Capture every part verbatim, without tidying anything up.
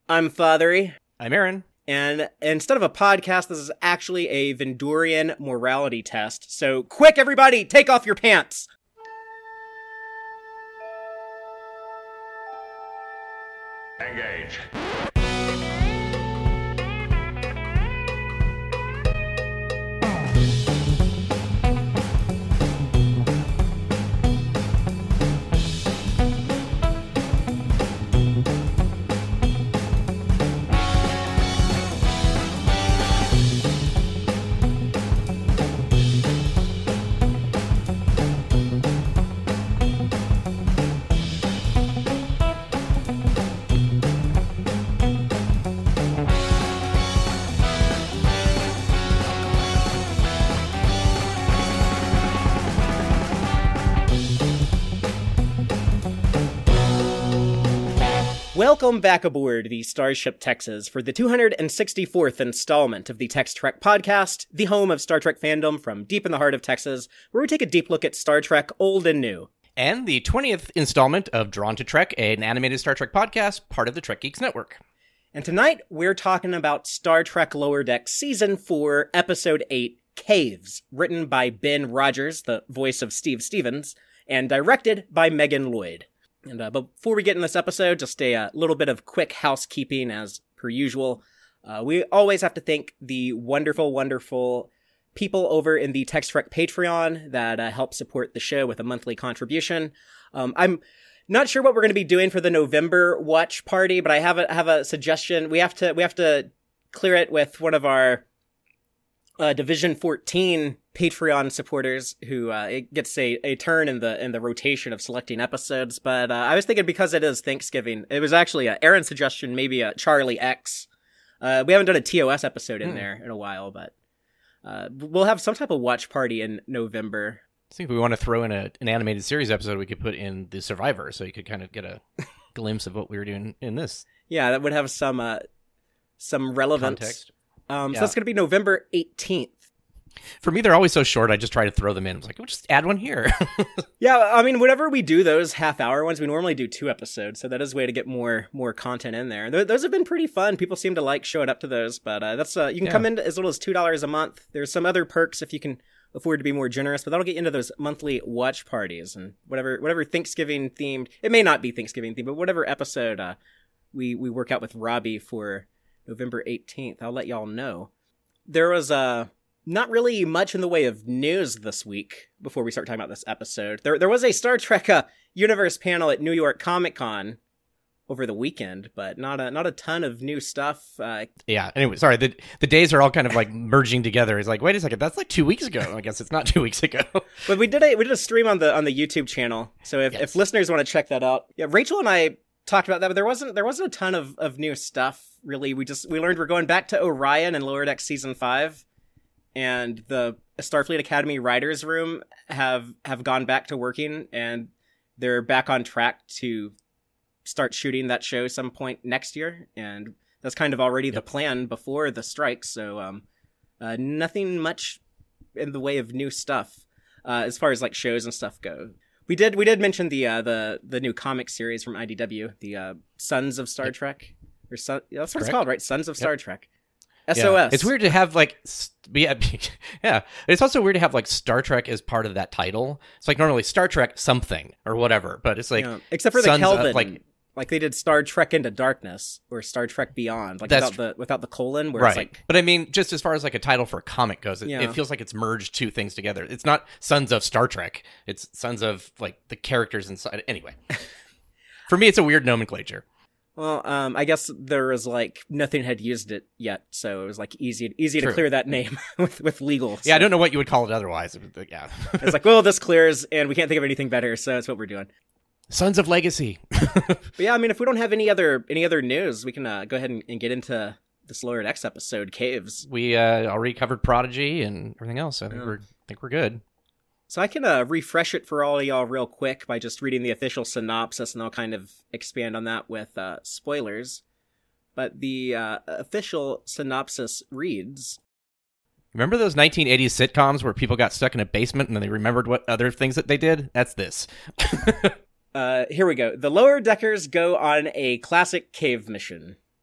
I'm Fathery. I'm Aaron. And instead of a podcast, this is actually a Vendorian morality test. So quick, everybody, take off your pants. Engage. Welcome back aboard the Starship Texas for the two hundred sixty-fourth installment of the Tex Trek podcast, the home of Star Trek fandom from deep in the heart of Texas, where we take a deep look at Star Trek, old and new. And the twentieth installment of Drawn to Trek, an animated Star Trek podcast, part of the Trek Geeks Network. And tonight, we're talking about Star Trek Lower Decks Season four, Episode eight, Caves, written by Ben Rogers, the voice of Steve Stevens, and directed by Megan Lloyd. And uh, before we get in this episode, just a uh, little bit of quick housekeeping as per usual. Uh, we always have to thank the wonderful, wonderful people over in the Tex Trek Patreon that uh, help support the show with a monthly contribution. Um, I'm not sure what we're going to be doing for the November watch party, but I have a have a suggestion. We have to we have to clear it with one of our uh, Division fourteen Patreon supporters who uh, it gets a, a turn in the in the rotation of selecting episodes. But uh, I was thinking because it is Thanksgiving, it was actually uh, Aaron's suggestion, maybe a Charlie X. Uh, we haven't done a T O S episode in mm. there in a while, but uh, we'll have some type of watch party in November. I think if we want to throw in a, an animated series episode, we could put in The Survivor, so you could kind of get a glimpse of what we were doing in this. Yeah, that would have some uh, some relevance. Context. Um, yeah. So that's going to be November eighteenth. For me, they're always so short, I just try to throw them in. I was like, we'll just add one here. Yeah, I mean, whenever we do those half-hour ones, we normally do two episodes, so that is a way to get more more content in there. Th- those have been pretty fun. People seem to like showing up to those, but uh, that's uh, you can yeah. come in as little as two dollars a month. There's some other perks if you can afford to be more generous, but that'll get you into those monthly watch parties and whatever whatever Thanksgiving-themed, it may not be Thanksgiving-themed, but whatever episode uh, we, we work out with Robbie for November eighteenth, I'll let y'all know. There was a... Uh, Not really much in the way of news this week before we start talking about this episode. There there was a Star Trek uh, Universe panel at New York Comic Con over the weekend, but not a not a ton of new stuff. Uh, yeah, anyway, sorry, the the days are all kind of like merging together. It's like, wait a second, that's like two weeks ago. I guess it's not two weeks ago. But we did a we did a stream on the on the YouTube channel. So if, yes. if listeners want to check that out. Yeah, Rachel and I talked about that, but there wasn't there wasn't a ton of, of new stuff, really. We just we learned we're going back to Orion and Lower Decks Season five. And the Starfleet Academy writers' room have have gone back to working, and they're back on track to start shooting that show some point next year. And that's kind of already yep. the plan before the strike. So um, uh, nothing much in the way of new stuff uh, as far as like shows and stuff go. We did we did mention the uh, the the new comic series from I D W, the uh, Sons of Star yep. Trek, or Son- that's what Correct. It's called, right? Sons of yep. Star Trek. S O S. Yeah. It's weird to have like, yeah, yeah. It's also weird to have like Star Trek as part of that title. It's like normally Star Trek something or whatever, but it's like yeah. except for the Kelvin, of, like like they did Star Trek Into Darkness or Star Trek Beyond, like without the without the colon. Where right. It's like, but I mean, just as far as like a title for a comic goes, it, yeah. it feels like it's merged two things together. It's not Sons of Star Trek. It's Sons of like the characters inside. Anyway, for me, it's a weird nomenclature. Well, um, I guess there was like nothing had used it yet, so it was like easy, easy to True. clear that name with with legal. So. Yeah, I don't know what you would call it otherwise. But yeah, it's like, well, this clears, and we can't think of anything better, so that's what we're doing. Sons of Legacy. But yeah, I mean, if we don't have any other any other news, we can uh, go ahead and, and get into this Lower Decks episode, Caves. We uh, already covered Prodigy and everything else. I think yeah. we're I think we're good. So I can uh, refresh it for all of y'all real quick by just reading the official synopsis, and I'll kind of expand on that with uh, spoilers. But the uh, official synopsis reads... Remember those nineteen eighties sitcoms where people got stuck in a basement and then they remembered what other things that they did? That's this. uh, here we go. The Lower Deckers go on a classic cave mission.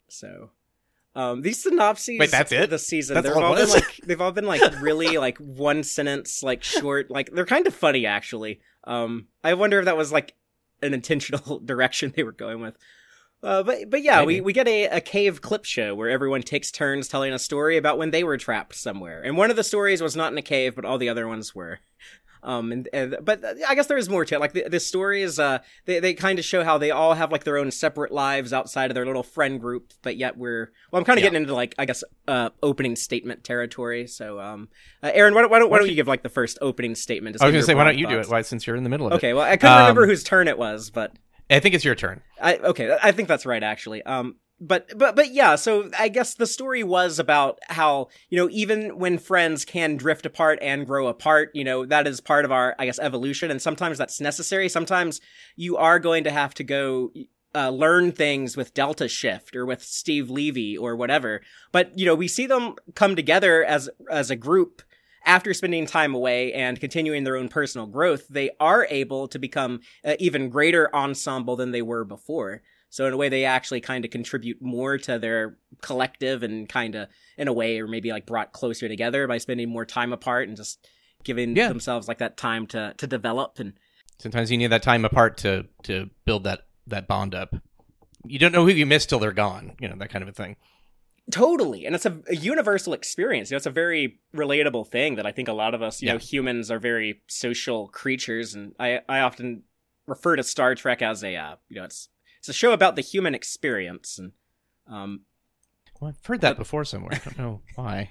So, um, these synopses. Wait, that's it? This season, That's they've all it all been was? like they've all been like really like one sentence, like short. Like they're kind of funny actually. Um, I wonder if that was like an intentional direction they were going with. Uh, but but yeah, Maybe. we, we get a, a cave clip show where everyone takes turns telling a story about when they were trapped somewhere. And one of the stories was not in a cave, but all the other ones were. Um, and, and but I guess there is more to it. Like the, the stories, uh, they, they kind of show how they all have like their own separate lives outside of their little friend group, but yet we're, well, I'm kind of Yeah. getting into like, I guess, uh, opening statement territory. So, um, uh, Aaron, why don't, why don't, why don't you give like the first opening statement? Just I was give going your to say, why broad don't you do thoughts. it? Why, since you're in the middle of Okay, it. well, I couldn't Um, remember whose turn it was, but I think it's your turn. I, okay, I think that's right, actually. Um, but, but, but yeah, so I guess the story was about how, you know, even when friends can drift apart and grow apart, you know, that is part of our, I guess, evolution. And sometimes that's necessary. Sometimes you are going to have to go, uh, learn things with Delta Shift or with Steve Levy or whatever. But, you know, we see them come together as, as a group. After spending time away and continuing their own personal growth, they are able to become an even greater ensemble than they were before. So in a way, they actually kind of contribute more to their collective and kind of, in a way, or maybe like brought closer together by spending more time apart and just giving Yeah. themselves like that time to, to develop. And Sometimes you need that time apart to to build that, that bond up. You don't know who you miss till they're gone, you know, that kind of a thing. totally. And it's a, a universal experience. You know, it's a very relatable thing that I think a lot of us, you Yeah. know, humans are very social creatures. And I, I often refer to Star Trek as a, uh, you know, it's, it's a show about the human experience. And, um, Well, I've heard that before somewhere. I don't know why.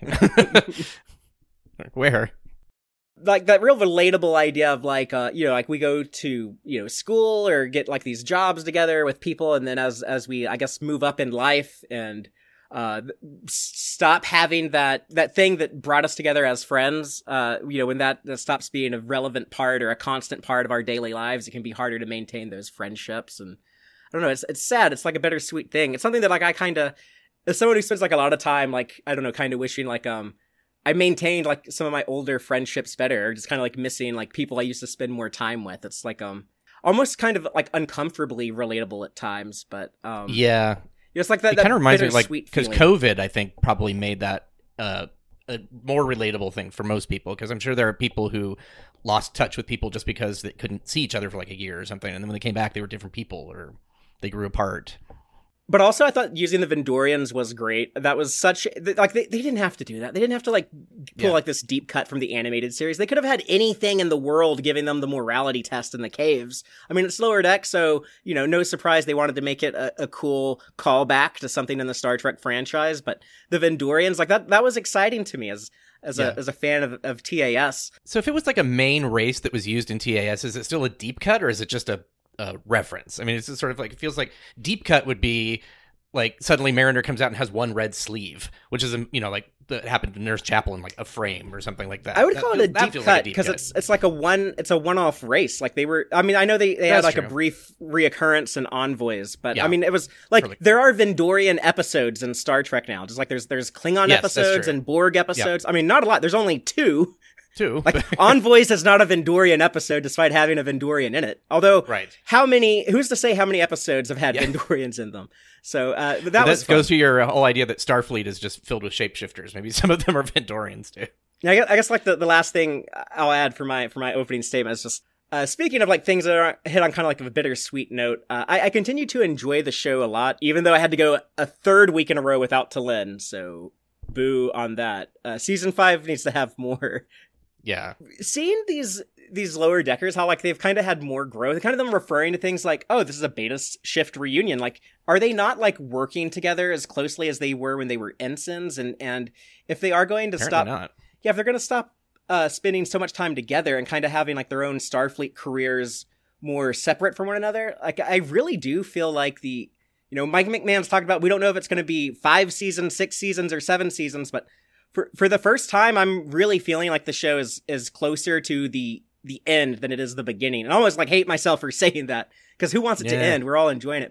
Where? like that real relatable idea of like, uh, you know, like we go to, you know, school or get like these jobs together with people. And then as, as we, I guess, move up in life and, uh, s- stop having that, that thing that brought us together as friends, uh, you know, when that, that stops being a relevant part or a constant part of our daily lives, it can be harder to maintain those friendships. And I don't know, it's, it's sad. It's like a bittersweet thing. It's something that like I kind of, as someone who spends like a lot of time, like, I don't know, kind of wishing like, um, I maintained like some of my older friendships better, or just kind of like missing like people I used to spend more time with. It's like, um, almost kind of like uncomfortably relatable at times, but, um, Yeah. it's like that, It that kind of reminds me of like, bittersweet because feeling. COVID, I think, probably made that uh, a more relatable thing for most people. Because I'm sure there are people who lost touch with people just because they couldn't see each other for like a year or something. And then when they came back, they were different people or they grew apart. But also, I thought using the Vendorians was great. That was such like they, they didn't have to do that. They didn't have to like pull Yeah. like this deep cut from the animated series. They could have had anything in the world giving them the morality test in the caves. I mean, it's Lower Deck, so you know, no surprise they wanted to make it a, a cool callback to something in the Star Trek franchise. But the Vendorians, like that, that was exciting to me as as Yeah. a as a fan of of T A S. So if it was like a main race that was used in T A S, is it still a deep cut or is it just a, a reference? I mean, it's just sort of like, it feels like deep cut would be like suddenly Mariner comes out and has one red sleeve, which is, a, you know, like that happened to Nurse Chapel in like a frame or something like that. I would That call feels- it a that deep feels like cut deep because cut. it's it's like a one it's a one off race. Like they were, I mean, I know they, they had That's like true. a brief reoccurrence in Envoys, but Yeah. I mean, it was like Really. there are Vendorian episodes in Star Trek now. Just like there's there's Klingon Yes, that's episodes true. and Borg episodes. I mean, not a lot. There's only two. too. Like Envoys is not a Vendorian episode, despite having a Vendorian in it. Although, Right. how many? Who's to say how many episodes have had Yeah. Vendorians in them? So uh, but that that was fun. goes to your whole idea that Starfleet is just filled with shapeshifters. Maybe some of them are Vendorians too. Yeah, I guess, I guess like the, the last thing I'll add for my for my opening statement is just uh, speaking of like things that are hit on kind of like a bittersweet note. Uh, I, I continue to enjoy the show a lot, even though I had to go a third week in a row without T'Lyn. So boo on that. Uh, season five needs to have more. Yeah. Seeing these these lower deckers, how like they've kind of had more growth, kind of them referring to things like, oh, this is a beta shift reunion. Like, are they not like working together as closely as they were when they were ensigns? And and if they are going to Apparently stop, not. yeah, if they're going to stop uh, spending so much time together and kind of having like their own Starfleet careers more separate from one another, like I really do feel like the, you know, Mike McMahon's talked about, we don't know if it's going to be five seasons, six seasons, or seven seasons, but for for the first time, I'm really feeling like the show is is closer to the the end than it is the beginning. And I almost like hate myself for saying that because who wants it to Yeah. end? We're all enjoying it, but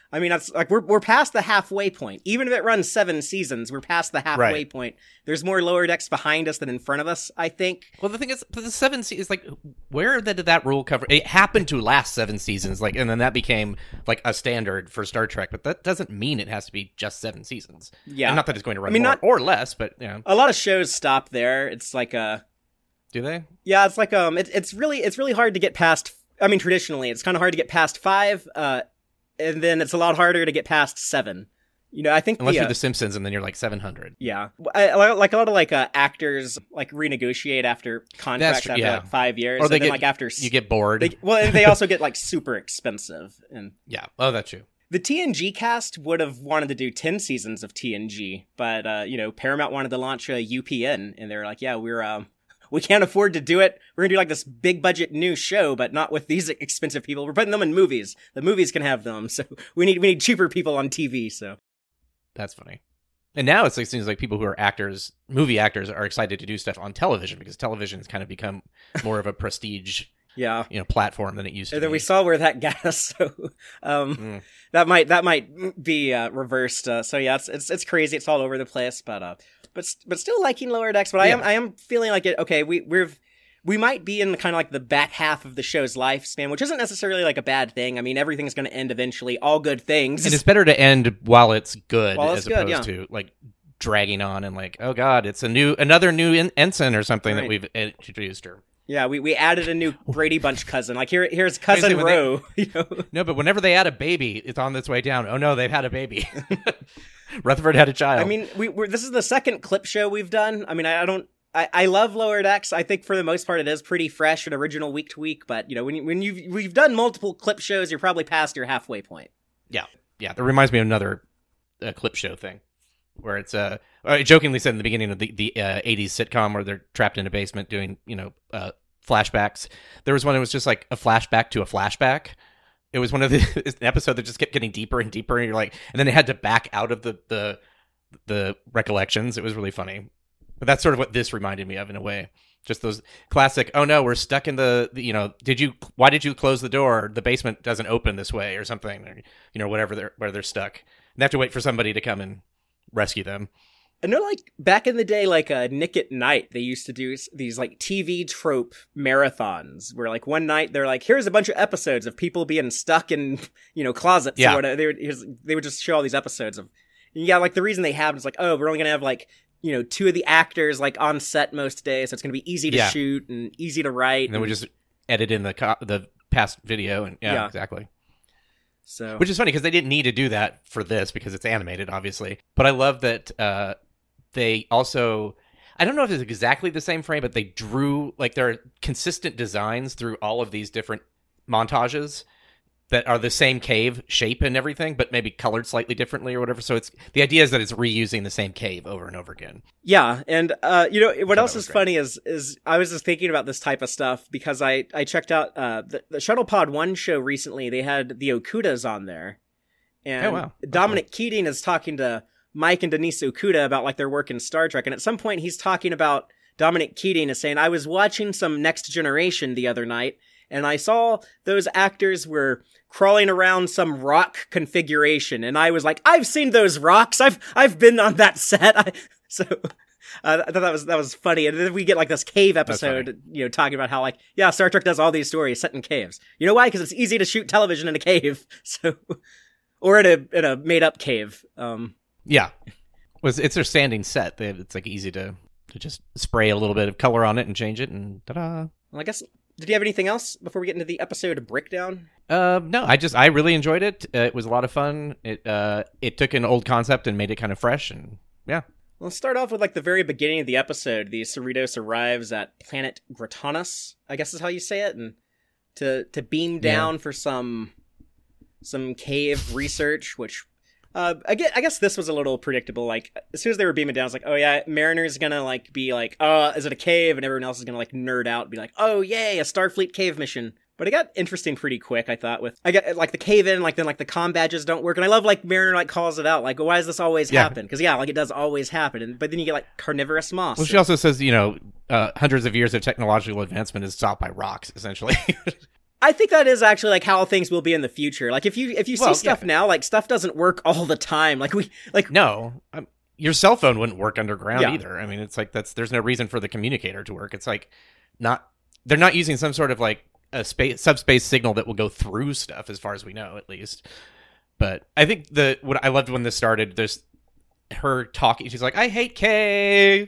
I mean, that's like we're we're past the halfway point. Even if it runs seven seasons, we're past the halfway Right. point. There's more Lower Decks behind us than in front of us, I think. Well, the thing is, the seven se- is like, where did that rule cover? It happened to last seven seasons, like, and then that became like a standard for Star Trek. But that doesn't mean it has to be just seven seasons. Yeah. And not that it's going to run I mean, more not- or less, but you know, A lot of shows stop there. It's like a do they? yeah, it's like um, it, it's really it's really hard to get past. I mean, traditionally, it's kind of hard to get past five, uh, and then it's a lot harder to get past seven. You know, I think Unless the, you're uh, The Simpsons, and then you're like seven hundred. yeah, I, I like a lot of like uh, actors like renegotiate after contracts true, after yeah. like five years, Or and they then get- like after s- You get bored. they, well, and they also get like super expensive. And Yeah. Oh, that's true. the T N G cast would have wanted to do ten seasons of T N G, but uh, you know, Paramount wanted to launch a U P N, and they were like, yeah, we're um. We can't afford to do it. We're gonna do like this big budget new show, but not with these expensive people. We're putting them in movies. The movies can have them, so we need we need cheaper people on T V. So That's funny. And now it's like, it seems like people who are actors, movie actors, are excited to do stuff on television because television has kind of become more of a prestige, yeah. you know, platform than it used to And then be. we saw where that got us. So um, Mm. that might that might be uh, reversed. Uh, so yeah, it's, it's it's crazy. It's all over the place, but uh, but but still liking Lower Decks. But I am Yeah. I am feeling like it. Okay, we we've. We might be in kind of like the back half of the show's lifespan, which isn't necessarily like a bad thing. I mean, everything's going to end eventually. All good things. And it's better to end while it's good While it's as good, opposed yeah. to like dragging on and like, oh god, it's a new another new en- ensign or something that Right. we've introduced her. Yeah, we, we added a new Brady Bunch cousin. Like here here's cousin when they- Roe. You know? No, but whenever they add a baby, it's on its way down. Oh no, they've had a baby. Rutherford had a child. I mean, we we're, this is the second clip show we've done. I mean, I, I don't. I, I love Lower Decks. I think for the most part it is pretty fresh and original week to week. But you know, when you, when you we've done multiple clip shows, you're probably past your halfway point. yeah, yeah. That reminds me of another uh, clip show thing where it's uh, I jokingly said in the beginning of the the uh, eighties sitcom where they're trapped in a basement doing you know uh, flashbacks. There was one that was just like a flashback to a flashback. It was one of the it's an episode that just kept getting deeper and deeper, and you're like, and then they had to back out of the the the recollections. It was really funny. But that's sort of what this reminded me of in a way. Just those classic, oh no, we're stuck in the, the, you know, did you, why did you close the door? The basement doesn't open this way or something, or, you know, whatever they're, where they're stuck. And they have to wait for somebody to come and rescue them. I know, like back in the day, like uh, Nick at Night, they used to do s- these like T V trope marathons where like one night they're like, here's a bunch of episodes of people being stuck in, you know, closets Yeah. or whatever. They would, here's, they would just show all these episodes of, yeah, like the reason they have it is like, oh, we're only going to have like, you know, two of the actors like on set most days, so it's going to be easy to Yeah. shoot and easy to write. And then we just edit in the co- the past video. And yeah, Yeah. exactly. so Which is funny because they didn't need to do that for this because it's animated, obviously. But I love that uh, they also, I don't know if it's exactly the same frame, but they drew, like, there are consistent designs through all of these different montages that are the same cave shape and everything, but maybe colored slightly differently or whatever. So it's the idea is that it's reusing the same cave over and over again. yeah, and uh, you know what that else was is great. funny is is I was just thinking about this type of stuff because I I checked out uh, the the Shuttle Pod One show recently. They had the Okudas on there, and Oh, wow. That's Dominic Keating is talking to Mike and Denise Okuda about like their work in Star Trek, and at some point he's talking about Dominic Keating is saying, "I was watching some Next Generation the other night, and I saw those actors were crawling around some rock configuration, and I was like, I've seen those rocks. I've I've been on that set." I, so uh, I thought that was that was funny. And then we get like this cave episode, you know, talking about how like, yeah, Star Trek does all these stories set in caves. You know why? Because it's easy to shoot television in a cave, so or in a in a made up cave. Um, Yeah. Was it's their standing set. They, it's like easy to, to just spray a little bit of color on it and change it and ta-da. well, I guess. Did you have anything else before we get into the episode breakdown? Uh, no, I just I really enjoyed it. Uh, it was a lot of fun. It uh it took an old concept and made it kind of fresh, and yeah. Well, let's start off with like the very beginning of the episode. The Cerritos arrives at planet Gratanus, I guess is how you say it, and to to beam down for some some cave research, which uh I guess, I guess this was a little predictable. Like as soon as they were beaming down, it's like, oh yeah, Mariner's gonna like be like, uh, is it a cave? And everyone else is gonna like nerd out and be like, oh yay, a Starfleet cave mission. But it got interesting pretty quick, I thought, with I got like the cave in, like then like the comm badges don't work, and I love like Mariner like calls it out, like, why does this always Yeah. happen? Because yeah, like it does always happen, and but then you get like carnivorous moss. Well, she also says, you know, uh, hundreds of years of technological advancement is stopped by rocks, essentially. I think that is actually like how things will be in the future. Like if you if you Well, see stuff yeah. now, like stuff doesn't work all the time. Like we like No, um, your cell phone wouldn't work underground Yeah. either. I mean, it's like that's there's no reason for the communicator to work. It's like not they're not using some sort of like a space subspace signal that will go through stuff, as far as we know, at least. But I think the what I loved when this started, there's her talking. She's like, "I hate Cave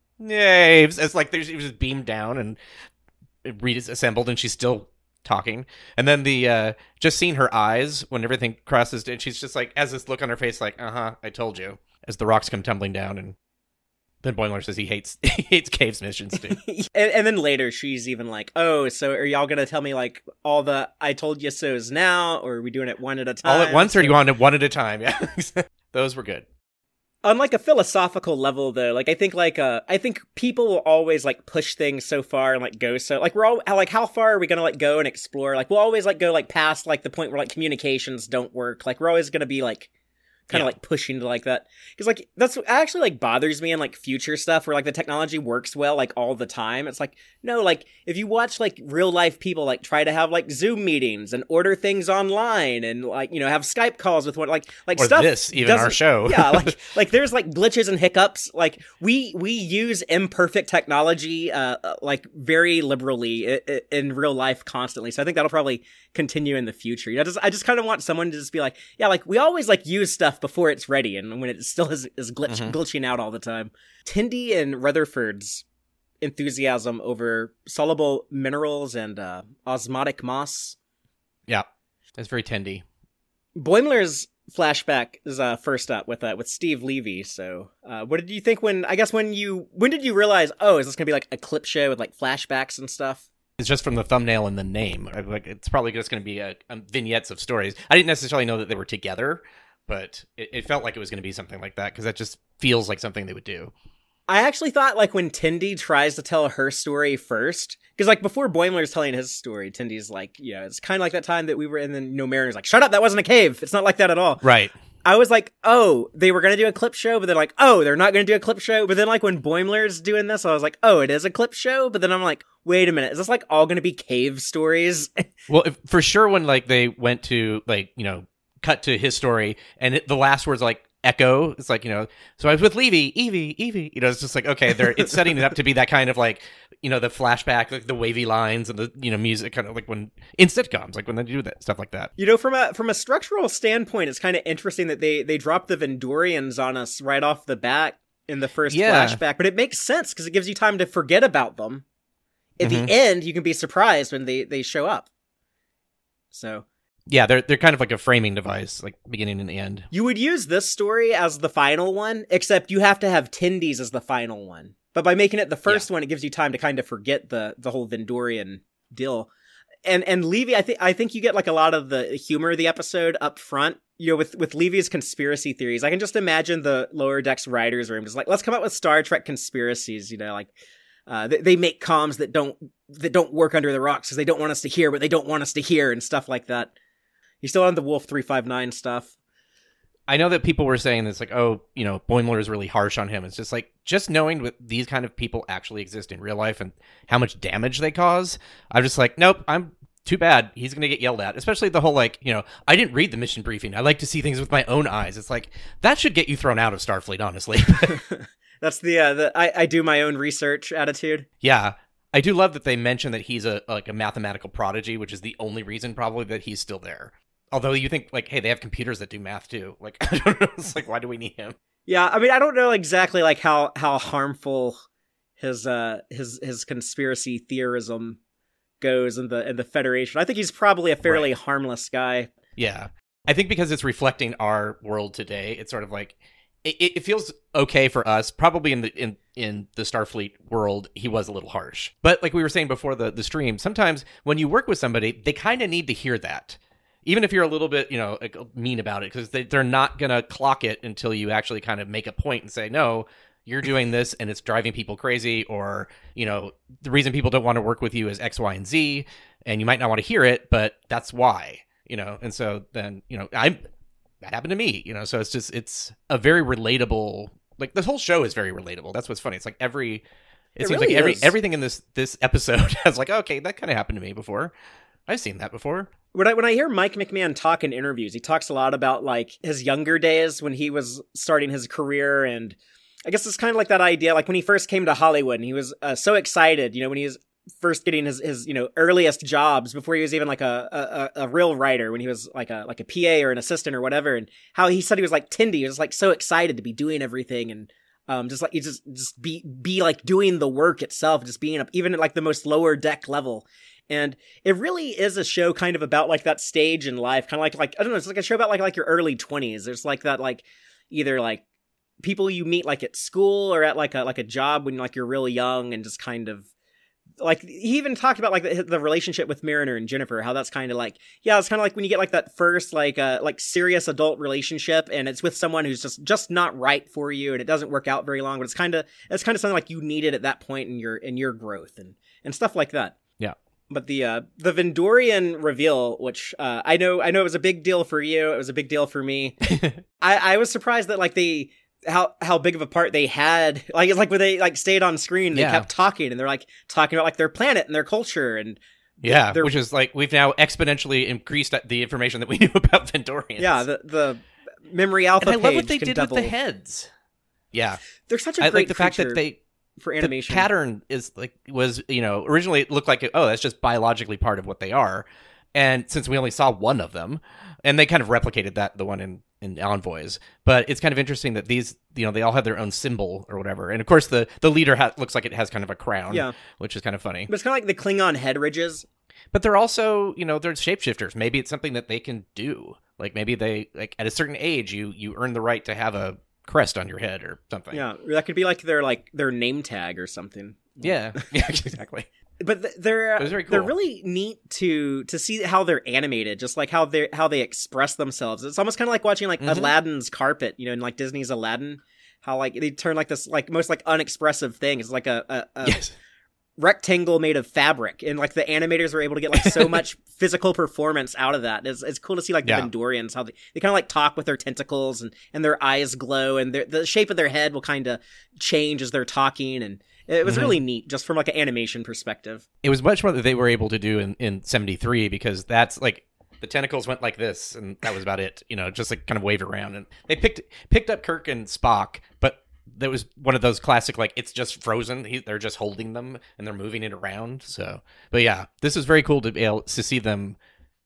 Naves." It's like there's it was just beamed down and reassembled, and she's still talking. And then the uh just seeing her eyes when everything crosses, and she's just like has this look on her face, like, "Uh huh, I told you." As the rocks come tumbling down, and then Boimler says he hates he hates Cave's missions too. and, and then later she's even like, "Oh, so are y'all gonna tell me like all the I told you so's now, or are we doing it one at a time?" All at once, or do you want it one at a time? Yeah, those were good. On like a philosophical level, though, like I think like uh I think people will always like push things so far and like go so like we're all like how far are we gonna like go and explore? Like we'll always like go like past like the point where like communications don't work. Like we're always gonna be like kind of Yeah. like pushing to like that, because like that's what actually like bothers me in like future stuff where like the technology works well like all the time. It's like, no, like if you watch like real life people like try to have like Zoom meetings and order things online and like, you know, have Skype calls with one like like Or stuff this, even our doesn't- show. yeah, like like there's like glitches and hiccups. Like we we use imperfect technology uh uh, like very liberally i- i- in real life constantly, so I think that'll probably continue in the future. You know, just I just kind of want someone to just be like, yeah, like we always like use stuff before it's ready, and when it still is, is glitch, Mhm. glitching out all the time. Tindy and Rutherford's enthusiasm over soluble minerals and uh, osmotic moss. Yeah, that's very tendy. Boimler's flashback is uh, first up with uh, with Steve Levy. So, uh, what did you think when? I guess when you when did you realize? Oh, is this gonna be like a clip show with like flashbacks and stuff? It's just from the thumbnail and the name. I- Like it's probably just going to be a, a vignettes of stories. I didn't necessarily know that they were together, but it, it felt like it was going to be something like that because that just feels like something they would do. I actually thought like when Tindy tries to tell her story first, because like before Boimler's telling his story, Tindy's like, yeah, it's kind of like that time that we were in, and then you know, Mariner's like, shut up, that wasn't a cave. It's not like that at all. Right. I was like, oh, they were gonna do a clip show, but they're like, oh, they're not gonna do a clip show. But then like when Boimler's doing this, I was like, oh, it is a clip show. But then I'm like, wait a minute, is this like all gonna be cave stories? Well, if, for sure, when like they went to like you know cut to his story, and it, the last words like echo. It's like you know. So I was with Levy, Evie, Evie. You know, it's just like okay, they're it's setting it up to be that kind of like you know the flashback, like the wavy lines and the you know music, kind of like when in sitcoms, like when they do that stuff like that. You know, from a from a structural standpoint, it's kind of interesting that they they dropped the Vendorians on us right off the bat in the first Yeah. flashback. But it makes sense because it gives you time to forget about them. At Mhm. the end, you can be surprised when they they show up. So Yeah, they're they're kind of like a framing device, like beginning and the end. you would use this story as the final one, except you have to have Tindy's as the final one. But by making it the first one, it gives you time to kind of forget the the whole Vendorian deal. And and Levy, I think I think you get like a lot of the humor of the episode up front. You know, with with Levy's conspiracy theories, I can just imagine the Lower Decks writers' room just like, let's come up with Star Trek conspiracies. You know, like uh, they, they make comms that don't that don't work under the rocks because they don't want us to hear what they don't want us to hear and stuff like that. You still on the Wolf three five nine stuff? I know that people were saying it's like, oh, you know, Boimler is really harsh on him. It's just like, just knowing what these kind of people actually exist in real life and how much damage they cause, I'm just like, nope, I'm too bad. He's going to get yelled at. Especially the whole, like, you know, I didn't read the mission briefing. I like to see things with my own eyes. It's like, that should get you thrown out of Starfleet, honestly. That's the uh, the I, I do my own research attitude. Yeah. I do love that they mention that he's a like a mathematical prodigy, which is the only reason probably that he's still there. Although you think, like, hey, they have computers that do math, too. Like, I don't know. It's like, why do we need him? Yeah, I mean, I don't know exactly like how how harmful his uh his his conspiracy theorism goes in the in the Federation. I think he's probably a fairly Right. harmless guy. Yeah. I think because it's reflecting our world today, it's sort of like, it, it feels okay for us. Probably in the in, in the Starfleet world, he was a little harsh. But like we were saying before the, the stream, sometimes when you work with somebody, they kind of need to hear that. Even if you're a little bit, you know, like, mean about it, because they, they're not going to clock it until you actually kind of make a point and say, no, you're doing this and it's driving people crazy, or, you know, the reason people don't want to work with you is X, Y, and Z, and you might not want to hear it, but that's why, you know. And so then, you know, I'm that happened to me, you know, so it's just, it's a very relatable, like, this whole show is very relatable. That's what's funny. It's like every, it, It seems really like every is. everything in this this episode has like, okay, that kind of happened to me before. I've seen that before. When I when I hear Mike McMahon talk in interviews, he talks a lot about like his younger days when he was starting his career, and I guess it's kind of like that idea, like when he first came to Hollywood and he was uh, so excited, you know, when he was first getting his, his you know earliest jobs before he was even like a, a a real writer, when he was like a like a P A or an assistant or whatever, and how he said he was like Tindy, he was like so excited to be doing everything and um just like you just just be be like doing the work itself, just being up even at like the most lower deck level. And it really is a show kind of about like that stage in life, kind of like, like, I don't know, it's like a show about like, like your early twenties. There's like that, like either like people you meet like at school or at like a, like a job when like you're really young, and just kind of like, he even talked about like the, the relationship with Mariner and Jennifer, how that's kind of like, yeah, it's kind of like when you get like that first, like, uh, like serious adult relationship, and it's with someone who's just, just not right for you, and it doesn't work out very long, but it's kind of, it's kind of something like you needed at that point in your, in your growth and, and stuff like that. Yeah. But the uh, the Vendorian reveal, which uh, I know I know it was a big deal for you, it was a big deal for me. I, I was surprised that like they how how big of a part they had. Like it's like when they like stayed on screen, they yeah. kept talking, and they're like talking about like their planet and their culture, and yeah, which is like we've now exponentially increased the information that we knew about Vendorians. Yeah, the the memory alpha. And I love what they can did double. with the heads. Yeah, they're such a I great like the fact that they. For animation, the pattern is like was you know originally it looked like oh that's just biologically part of what they are, and since we only saw one of them, and they kind of replicated that the one in in Envoys, but it's kind of interesting that these you know they all have their own symbol or whatever, and of course the the leader ha- looks like it has kind of a crown, yeah, which is kind of funny. But it's kind of like the Klingon head ridges. But they're also you know they're shapeshifters. Maybe it's something that they can do. Like maybe they like at a certain age you you earn the right to have a crest on your head or something. Yeah, that could be like their like their name tag or something. Yeah, yeah, exactly. But they're very cool. They're really neat to to see how they're animated, just like how they how they express themselves. It's almost kind of like watching like mm-hmm. Aladdin's carpet, you know, in like Disney's Aladdin. How like they turn like this like most like unexpressive thing. It's like a, a, a yes. rectangle made of fabric, and like the animators were able to get like so much physical performance out of that. It's, it's cool to see like the yeah. Vendorians, how they, they kind of like talk with their tentacles, and, and their eyes glow, and their, the shape of their head will kind of change as they're talking, and it was mm-hmm. really neat just from like an animation perspective. It was much more that they were able to do in, in seventy-three, because that's like the tentacles went like this, and that was about it, you know, just like kind of wave around, and they picked picked up Kirk and Spock, but that was one of those classic, like, it's just frozen. He, they're just holding them, and they're moving it around. So, but yeah, this is very cool to be able to see them,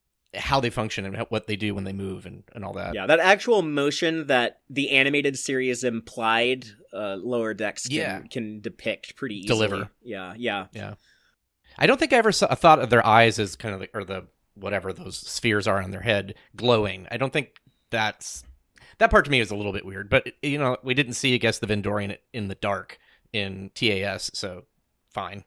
how they function and what they do when they move and, and all that. Yeah, that actual motion that the animated series implied uh, Lower Decks can, yeah. can depict pretty easily. Deliver. Yeah, yeah. Yeah. I don't think I ever saw, thought of their eyes as kind of, like, or the, whatever those spheres are on their head, glowing. I don't think that's... That part to me is a little bit weird, but, you know, we didn't see, I guess, the Vendorian in the dark in T A S, so fine.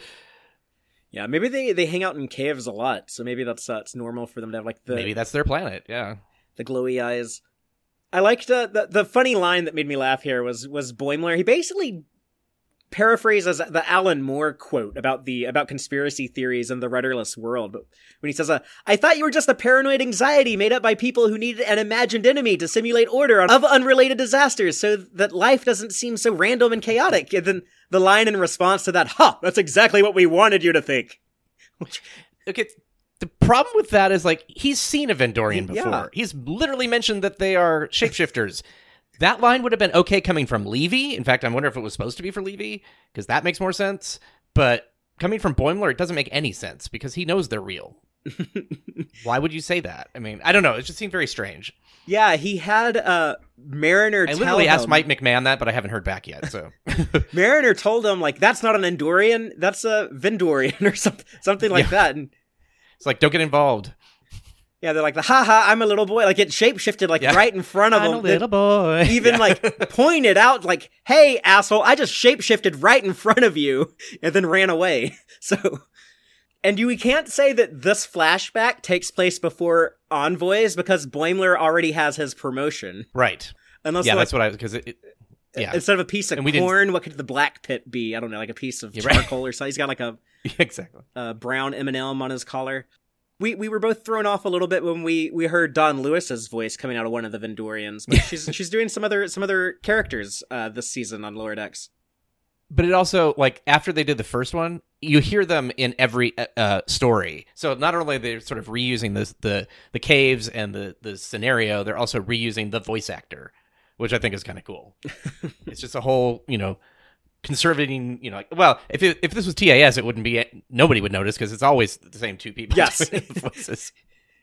Yeah, maybe they, they hang out in caves a lot, so maybe that's uh, it's normal for them to have, like, the... Maybe that's their planet, yeah. The glowy eyes. I liked, uh, the the funny line that made me laugh here was, was Boimler. He basically paraphrases the Alan Moore quote about the about conspiracy theories and the rudderless world. But when he says, uh, I thought you were just a paranoid anxiety made up by people who needed an imagined enemy to simulate order of unrelated disasters so that life doesn't seem so random and chaotic. And then the line in response to that, ha, huh, that's exactly what we wanted you to think. Which... Okay, the problem with that is, like, he's seen a Vendorian before. Yeah. He's literally mentioned that they are shapeshifters. That line would have been okay coming from Levy. In fact, I wonder if it was supposed to be for Levy, because that makes more sense. But coming from Boimler, it doesn't make any sense, because he knows they're real. Why would you say that? I mean, I don't know. It just seemed very strange. Yeah, he had uh, Mariner I tell literally him... asked Mike McMahon that, but I haven't heard back yet, so... Mariner told him, like, that's not an Endorian, that's a Vendorian, or something, something like yeah. that. And it's like, don't get involved. Yeah, they're like, the haha, I'm a little boy. Like, it shapeshifted, like, yeah. right in front of I'm him. I'm a little boy. Even, yeah. like, pointed out, like, hey, asshole, I just shapeshifted right in front of you, and then ran away. So, and you we can't say that this flashback takes place before Envoys, because Boimler already has his promotion. Right. Unless, yeah, like, that's what I, because it, it, yeah. Instead of a piece of corn, didn't... what could the black pit be? I don't know, like a piece of You're charcoal right. or something. He's got, like, a exactly a brown M and M on his collar. We we were both thrown off a little bit when we, we heard Dawn Lewis's voice coming out of one of the Vendorians, but she's she's doing some other some other characters uh, this season on Lower Decks. but it also, like, after they did the first one, you hear them in every uh, story. So not only are they sort of reusing the the the caves and the the scenario, they're also reusing the voice actor, which I think is kind of cool. It's just a whole, you know, conservating, you know, like, well, if it, if this was T A S, it wouldn't be, nobody would notice because it's always the same two people. Yes. doing the voices.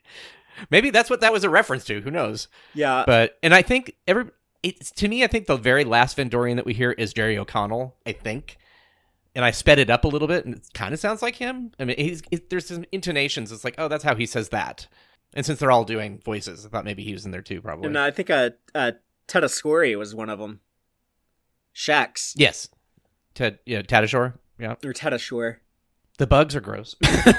Maybe that's what that was a reference to. Who knows? Yeah. But, and I think every, it's, to me, I think the very last Vendorian that we hear is Jerry O'Connell, I think. And I sped it up a little bit, and it kind of sounds like him. I mean, he's, it, there's some intonations. It's like, oh, that's how he says that. And since they're all doing voices, I thought maybe he was in there too, probably. And I think uh, uh, Tedascori was one of them. Shax. Yes. Ted, yeah, Tadashore. Yeah. Or Tedashore. The bugs are gross.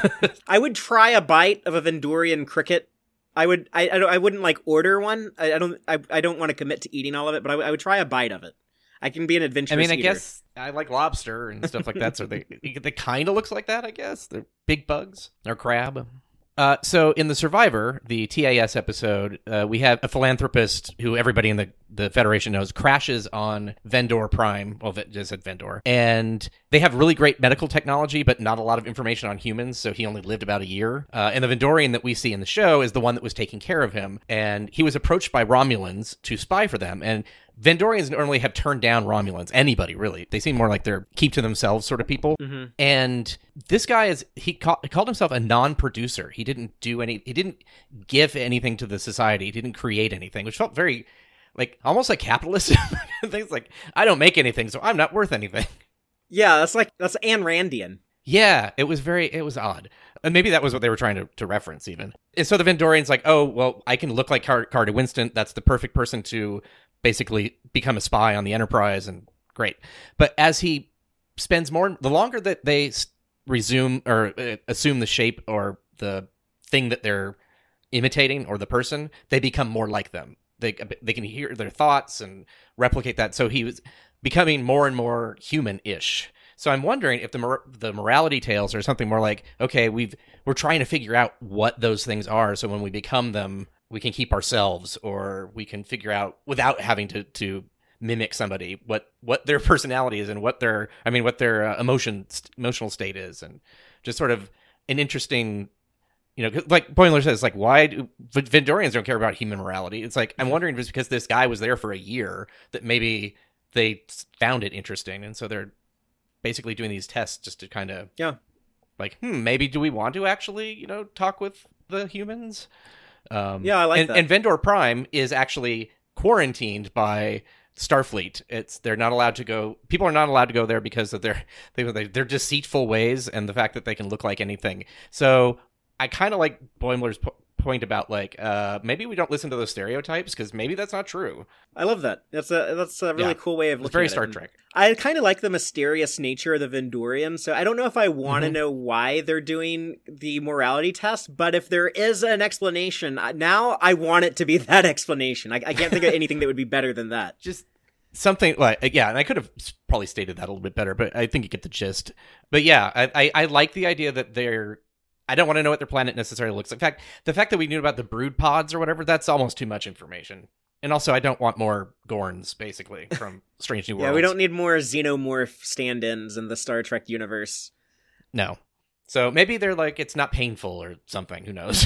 I would try a bite of a Vendorian cricket. I would. I. I, don't, I wouldn't like order one. I, I don't. I. I don't want to commit to eating all of it, but I, w- I would try a bite of it. I can be an adventurous. I mean, I eater. guess I like lobster and stuff like that. So they they kind of looks like that. I guess they're big bugs or crab. Uh, so in the Survivor, the T A S episode, uh, we have a philanthropist who everybody in the, the Federation knows crashes on Vendor Prime. Well, I just said Vendor. And they have really great medical technology, but not a lot of information on humans. So he only lived about a year. Uh, and the Vendorian that we see in the show is the one that was taking care of him. And he was approached by Romulans to spy for them. And Vendorians normally have turned down Romulans. Anybody, really. They seem more like they're keep to themselves sort of people. Mm-hmm. And this guy is, he, call, he called himself a non-producer. He didn't do any, he didn't give anything to the society. He didn't create anything, which felt very, like, almost like capitalism. Things like, I don't make anything, so I'm not worth anything. Yeah, that's like, that's Ayn Randian. Yeah, it was very, it was odd. And maybe that was what they were trying to, to reference even. And so the Vendorian's like, oh, well, I can look like Car- Carter Winston. That's the perfect person to basically become a spy on the Enterprise, and great. But as he spends more, the longer that they resume or uh, assume the shape or the thing that they're imitating or the person, they become more like them. They they can hear their thoughts and replicate that. So he was becoming more and more human-ish. So I'm wondering if the mor- the morality tales are something more like, okay, we've we're trying to figure out what those things are, so when we become them, we can keep ourselves, or we can figure out without having to, to mimic somebody what, what their personality is and what their I mean what their uh, emotion emotional state is, and just sort of an interesting, you know, like Boimler says, like, why do Vendorians don't care about human morality? It's like, I'm wondering if it's because this guy was there for a year that maybe they found it interesting, and so they're basically doing these tests just to kind of, yeah, like, hmm, maybe do we want to actually, you know, talk with the humans? Um, yeah, I like and, that. And Vendor Prime is actually quarantined by Starfleet. It's they're not allowed to go. People are not allowed to go there because of their they, their deceitful ways and the fact that they can look like anything. So I kind of like Boimler's po- point about, like, uh, maybe we don't listen to those stereotypes because maybe that's not true. I love that. That's a that's a really Yeah. cool way of looking It's very at Star it. Trek. I kind of like the mysterious nature of the Vendorians, so I don't know if I want to Mm-hmm. know why they're doing the morality test, but if there is an explanation, I- now I want it to be that explanation. I, I can't think of anything that would be better than that. Just something like, yeah, and I could have probably stated that a little bit better, but I think you get the gist. But yeah, I, I, I like the idea that they're, I don't want to know what their planet necessarily looks like. In fact, the fact that we knew about the brood pods or whatever, that's almost too much information. And also, I don't want more Gorns, basically, from Strange New Worlds. Yeah, we don't need more xenomorph stand-ins in the Star Trek universe. No. So maybe they're like, it's not painful or something. Who knows?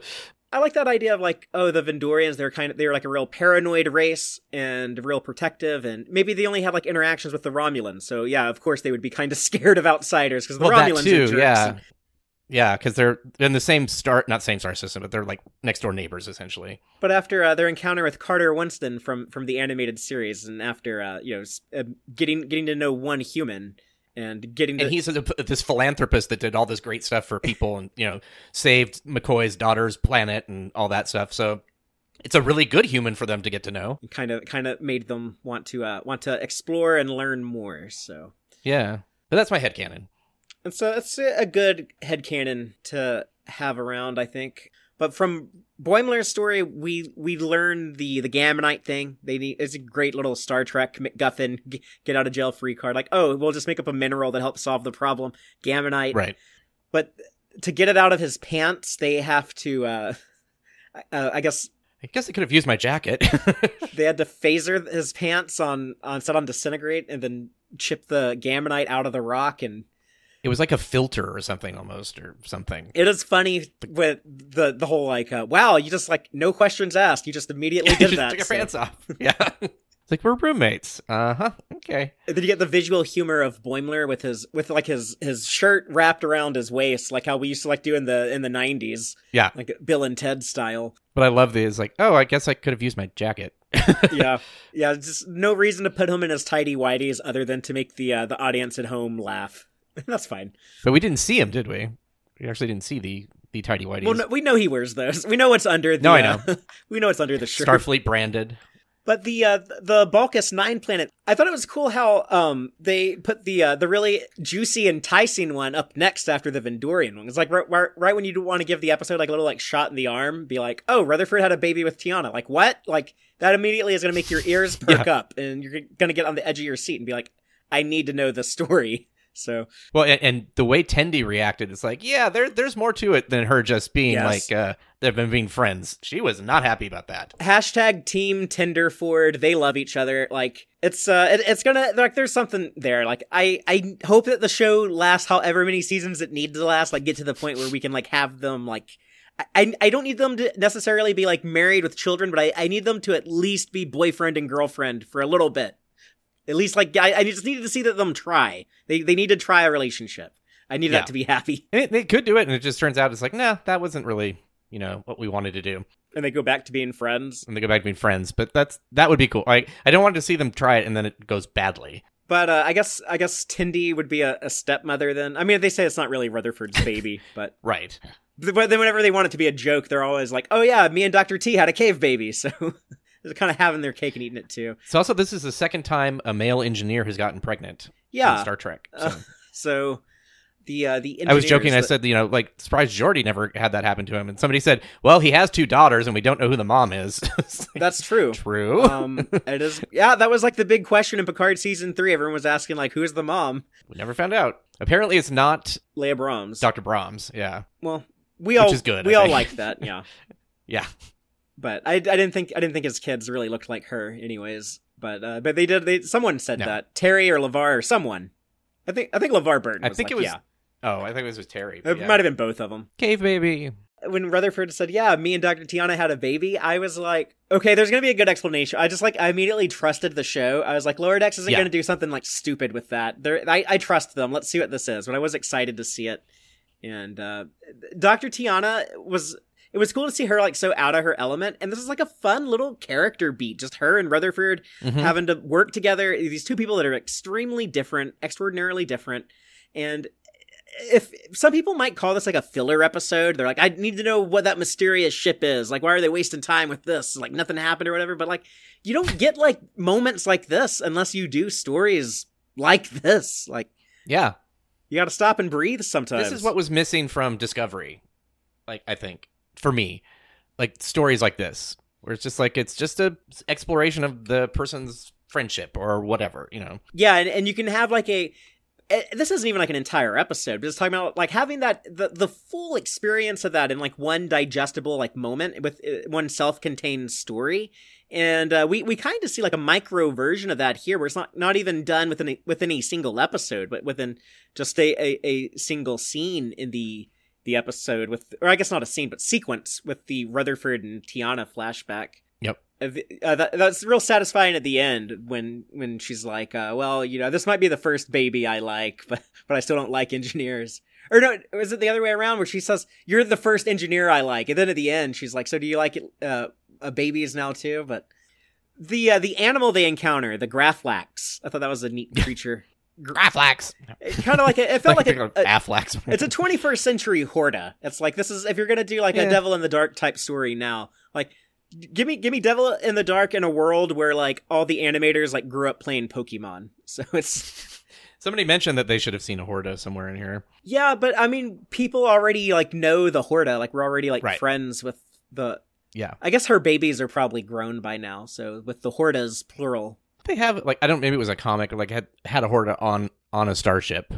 I like that idea of, like, oh, the Vendorians, they're kind of, they're like a real paranoid race and real protective, and maybe they only had, like, interactions with the Romulans. So yeah, of course they would be kind of scared of outsiders because the well, Romulans that too, are jerks. yeah. Yeah, because they're in the same star, not same star system, but they're like next door neighbors, essentially. But after uh, their encounter with Carter Winston from, from the animated series, and after uh, you know uh, getting getting to know one human and getting to... and he's a, this philanthropist that did all this great stuff for people, and you know saved McCoy's daughter's planet and all that stuff. So it's a really good human for them to get to know. Kind of kind of made them want to uh, want to explore and learn more. So yeah, but that's my headcanon. And so it's a good headcanon to have around, I think. But from Boimler's story, we we learn the the Gammonite thing. They need, it's a great little Star Trek MacGuffin, g- get out of jail free card. Like, oh, we'll just make up a mineral that helps solve the problem. Gammonite. Right. But to get it out of his pants, they have to, uh, uh, I guess... I guess I could have used my jacket. They had to phaser his pants on, on set on disintegrate and then chip the gammonite out of the rock, and It was like a filter or something almost, or something. it is funny with the the whole like, uh, wow, you just like no questions asked, you just immediately did just that. took your so- pants off. Yeah. It's like, we're roommates. Uh-huh. Okay. And then you get the visual humor of Boimler with his with like his his shirt wrapped around his waist, like how we used to like do in the in the nineties, Yeah. like Bill and Ted style. But I love these, like, oh, I guess I could have used my jacket. yeah, yeah. Just no reason to put him in his tidy whities other than to make the uh, the audience at home laugh. That's fine. But we didn't see him, did we? We actually didn't see the the tidy whities. Well, no, we know he wears those. We know what's under the. No, I uh, know. we know what's under the shirt. Starfleet branded. But the uh, the Balkus Nine planet, I thought it was cool how um they put the uh, the really juicy, enticing one up next after the Vendorian one. It's like right, right, right when you want to give the episode like a little like shot in the arm, be like, oh, Rutherford had a baby with Tiana. Like what? Like that immediately is going to make your ears perk Yeah. up, and you're going to get on the edge of your seat and be like, I need to know the story. So Well, and, and the way Tendi reacted, it's like, yeah, there there's more to it than her just being Yes. like, uh, they've been being friends. She was not happy about that. hashtag Team Tenderford. They love each other. Like it's uh, it, it's gonna like there's something there. Like I I hope that the show lasts however many seasons it needs to last. Like get to the point where we can like have them like. I, I don't need them to necessarily be like married with children, but I, I need them to at least be boyfriend and girlfriend for a little bit. At least, like, I, I just needed to see that them try. They they need to try a relationship. I need Yeah. that to be happy. And it, they could do it, and it just turns out it's like, nah, that wasn't really, you know, what we wanted to do. And they go back to being friends. And they go back to being friends. But that's that would be cool. I I don't want to see them try it and then it goes badly. But uh, I guess I guess Tindy would be a, a stepmother then. I mean, they say it's not really Rutherford's baby, but Right. but then whenever they want it to be a joke, they're always like, "Oh yeah, me and Doctor T had a cave baby." So they're kind of having their cake and eating it too. So also, this is the second time a male engineer has gotten pregnant Yeah. in Star Trek. So. Uh, so the uh, the I was joking. I engineers that- said, you know, like, surprised Geordi never had that happen to him. And somebody said, well, he has two daughters and we don't know who the mom is. It's like, that's true. true. um, it is. Yeah, that was like the big question in Picard season three. Everyone was asking like, "Who's the mom?" We never found out. Apparently, it's not Leia Brahms. Doctor Brahms. Yeah. Well, we all is good, we I all think. like that. Yeah. Yeah. But I, I didn't think I didn't think his kids really looked like her, anyways. But uh, but they did. They someone said No. that Terry or LeVar or someone. I think I think LeVar Burton. I Was think like, it was. Yeah, Oh, I think it was with Terry. it but yeah. might have been both of them. Cave baby. When Rutherford said, "Yeah, me and Doctor Tiana had a baby," I was like, "Okay, there's gonna be a good explanation." I just like I immediately trusted the show. I was like, "Lower Decks isn't Yeah. gonna do something like stupid with that." They're, I I trust them. Let's see what this is. But I was excited to see it, and uh, Doctor Tiana was. It was cool to see her like so out of her element, and this is like a fun little character beat. Just her and Rutherford Mhm. having to work together. These two people that are extremely different, extraordinarily different, and if some people might call this like a filler episode, they're like, I need to know what that mysterious ship is. Like, why are they wasting time with this? Like, nothing happened or whatever. But like, you don't get like moments like this unless you do stories like this. Like, Yeah. you got to stop and breathe sometimes. This is what was missing from Discovery. Like, I think, for me, like stories like this, where it's just like, it's just a exploration of the person's friendship or whatever, you know? Yeah, and, and you can have like a. eh, This isn't even like an entire episode, but it's talking about like having that the the full experience of that in like one digestible like moment with uh, one self-contained story, and uh, we we kind of see like a micro version of that here, where it's not not even done within a, within a single episode, but within just a, a a single scene in the the episode with, or I guess not a scene, but sequence with the Rutherford and Tiana flashback. Yep. Uh, that, that's real satisfying at the end when when she's like, uh, well, you know, this might be the first baby I like, but but I still don't like engineers. Or no, is it the other way around where she says, you're the first engineer I like? And then at the end, she's like, so do you like uh, uh, babies now too? But the uh, the animal they encounter, the Graflax, I thought that was a neat creature. Graflax. Kind of like a, it felt like a, a Afflax. it's a twenty-first century Horta. It's like, this is, if you're gonna do like Yeah. a Devil in the Dark type story now, like, give me give me Devil in the Dark in a world where like all the animators like grew up playing Pokemon. So it's Somebody mentioned that they should have seen a Horta somewhere in here. yeah, but I mean, people already like know the Horta. Like, we're already like Right. friends with the. Yeah. I guess her babies are probably grown by now. So with the Hortas plural. They have, like, I don't, maybe it was a comic, or like had, had a Horta on, on a starship.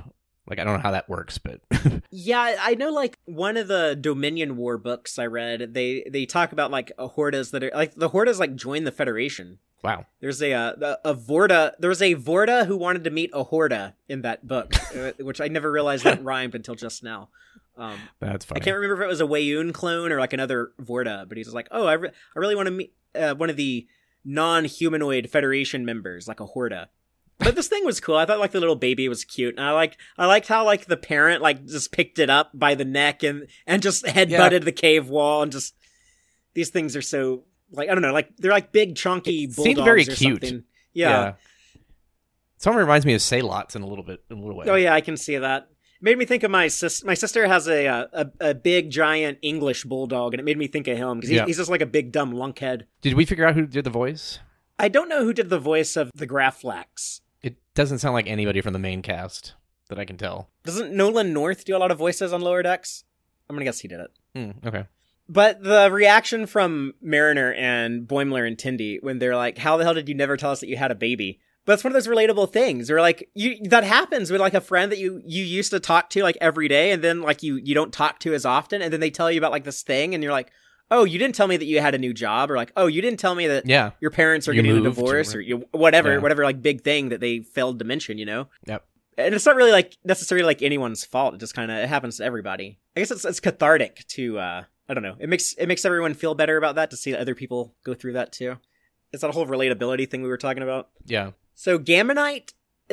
Like, I don't know how that works, but Yeah, I know, like, one of the Dominion War books I read, they, they talk about, like, a Hordas that are, like, the Hordas, like, join the Federation. wow. There's a, uh, a, a Vorda, there was a Vorda who wanted to meet a Horda in that book, uh, which I never realized that rhymed until just now. Um, That's funny. I can't remember if it was a Wayun clone or, like, another Vorda, but he's just like, oh, I, re- I really want to meet uh, one of the non-humanoid Federation members, like a Horda. But this thing was cool. I thought like the little baby was cute, and I like I liked how like the parent like just picked it up by the neck and and just headbutted Yeah. the cave wall, and just these things are so like I don't know, like they're like big chunky It bulldogs seemed very or cute. something. Yeah. Someone reminds me of Saylots in a little bit, in a little way. Oh yeah, I can see that. It made me think of my sis. My sister has a a, a big giant English bulldog, and it made me think of him because he's, Yeah. he's just like a big dumb lunkhead. Did we figure out who did the voice? I don't know who did the voice of the Graflax. It doesn't sound like anybody from the main cast that I can tell. Doesn't Nolan North do a lot of voices on Lower Decks? I'm gonna guess he did it. Hmm, okay. But the reaction from Mariner and Boimler and Tindy when they're like, how the hell did you never tell us that you had a baby? But it's one of those relatable things. They're like, you that happens with like a friend that you you used to talk to like every day, and then like you you don't talk to as often, and then they tell you about like this thing, and you're like, oh, you didn't tell me that you had a new job, or like, oh, you didn't tell me that Yeah. your parents are You getting a moved, divorce, or- or you, whatever, Yeah. whatever like big thing that they failed to mention, you know? Yep. And it's not really like necessarily like anyone's fault. It just kind of it happens to everybody. I guess it's it's cathartic to uh I don't know. It makes it makes everyone feel better about that to see that other people go through that too. It's that whole relatability thing we were talking about. Yeah. So Gammonite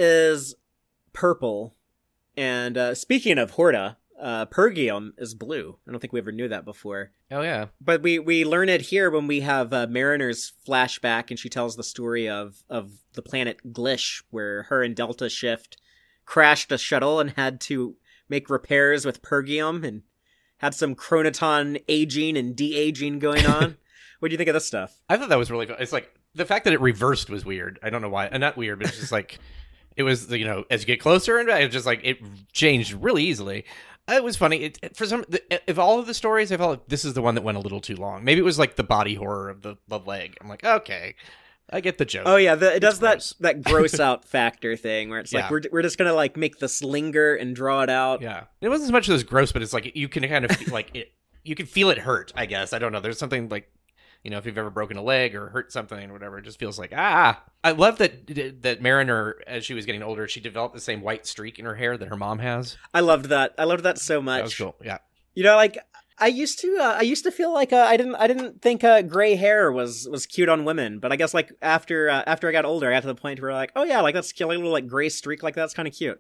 is purple, and uh, speaking of Horda, uh, Pergium is blue. I don't think we ever knew that before. Oh, yeah. But we, we learn it here when we have uh, Mariner's flashback, and she tells the story of, of the planet Glish, where her and Delta Shift crashed a shuttle and had to make repairs with Pergium, and had some chronoton aging and de-aging going on. What do you think of this stuff? I thought that was really fun. It's like, the fact that it reversed was weird. I don't know why. Uh, not weird, but it's just like, it was, you know, as you get closer, and it was just like, it changed really easily. It was funny. It, it, for some, the, if all of the stories, I felt like this is the one that went a little too long. Maybe it was like the body horror of the, the leg. I'm like, okay, I get the joke. Oh yeah, the, it does It's that gross. that gross out factor thing where it's like Yeah. we're we're just gonna like make this linger and draw it out. Yeah. It wasn't as much as gross, but it's like, you can kind of feel like it, you can feel it hurt, I guess. I don't know. There's something like, you know, if you've ever broken a leg or hurt something or whatever, it just feels like, ah. I love that that Mariner, as she was getting older, she developed the same white streak in her hair that her mom has. I loved that. I loved that so much. That was cool. Yeah. You know, like I used to, uh, I used to feel like uh, I didn't, I didn't think uh, gray hair was was cute on women, but I guess like after uh, after I got older, I got to the point where like, oh yeah, like that's cute, like a little like gray streak like that's kind of cute.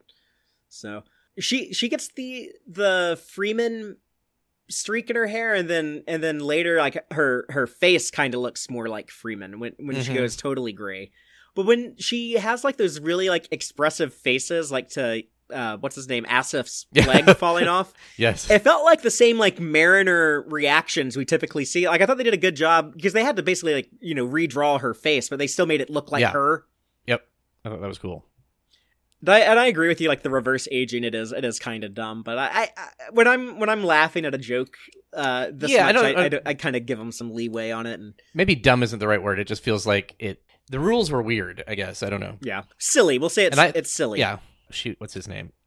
So she she gets the the Freeman streak in her hair, and then and then later like her her face kind of looks more like Freeman when when she Mhm. goes totally gray. But when she has like those really like expressive faces, like to uh, what's his name, Asif's Yeah. leg falling off. Yes. It felt like the same like Mariner reactions we typically see. Like I thought they did a good job because they had to basically like you know redraw her face, but they still made it look like Yeah. her. Yep. I thought that was cool. And I, and I agree with you. Like the reverse aging, it is it is kind of dumb. But I, I, I when I'm when I'm laughing at a joke, uh, this Yeah, I much, I, don't- I, I- do- I kind of give them some leeway on it. And Maybe dumb isn't the right word. It just feels like it. The rules were weird, I guess. I don't know. yeah, silly. We'll say it's And I- it's silly. Yeah. Shoot, what's his name?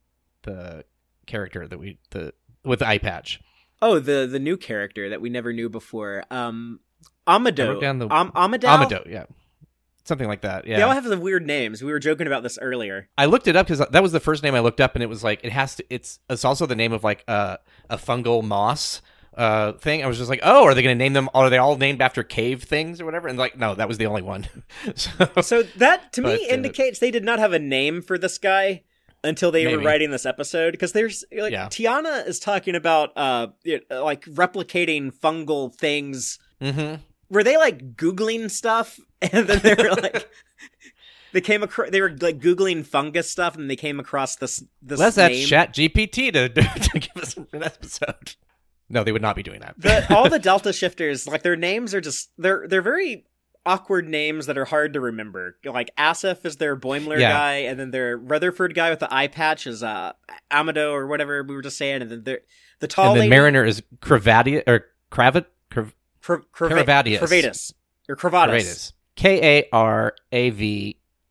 The character that we the with the eye patch. Oh, the the new character that we never knew before. Um, I Amado. wrote down the- Am- Amado. Amado, yeah. Something like that. Yeah. They all have the weird names. We were joking about this earlier. I looked it up because that was the first name I looked up, and it was like it has to. It's it's also the name of like uh, a fungal moss uh, thing. I was just like, oh, are they going to name them? Are they all named after cave things or whatever? And like, no, that was the only one. so, So that to me But, uh, indicates they did not have a name for this guy until they were Maybe. writing this episode, because there's like Yeah. Tiana is talking about uh it- like replicating fungal things. Mhm. Were they like googling stuff and then they were like they came across they were like googling fungus stuff and they came across this this Let's ask name. Chat G P T to, to give us an episode. No, they would not be doing that. The, all the Delta shifters, like their names are just they're they're very awkward names that are hard to remember. Like Asif is their Boimler Yeah. guy, and then their Rutherford guy with the eye patch is uh Amado or whatever we were just saying, and then they're, the tall and then lady Mariner is Cravadia or Cravat Crav- Cra- Crava- Caravadius. Cravadis or Cravatus. Cravatus. K A R A V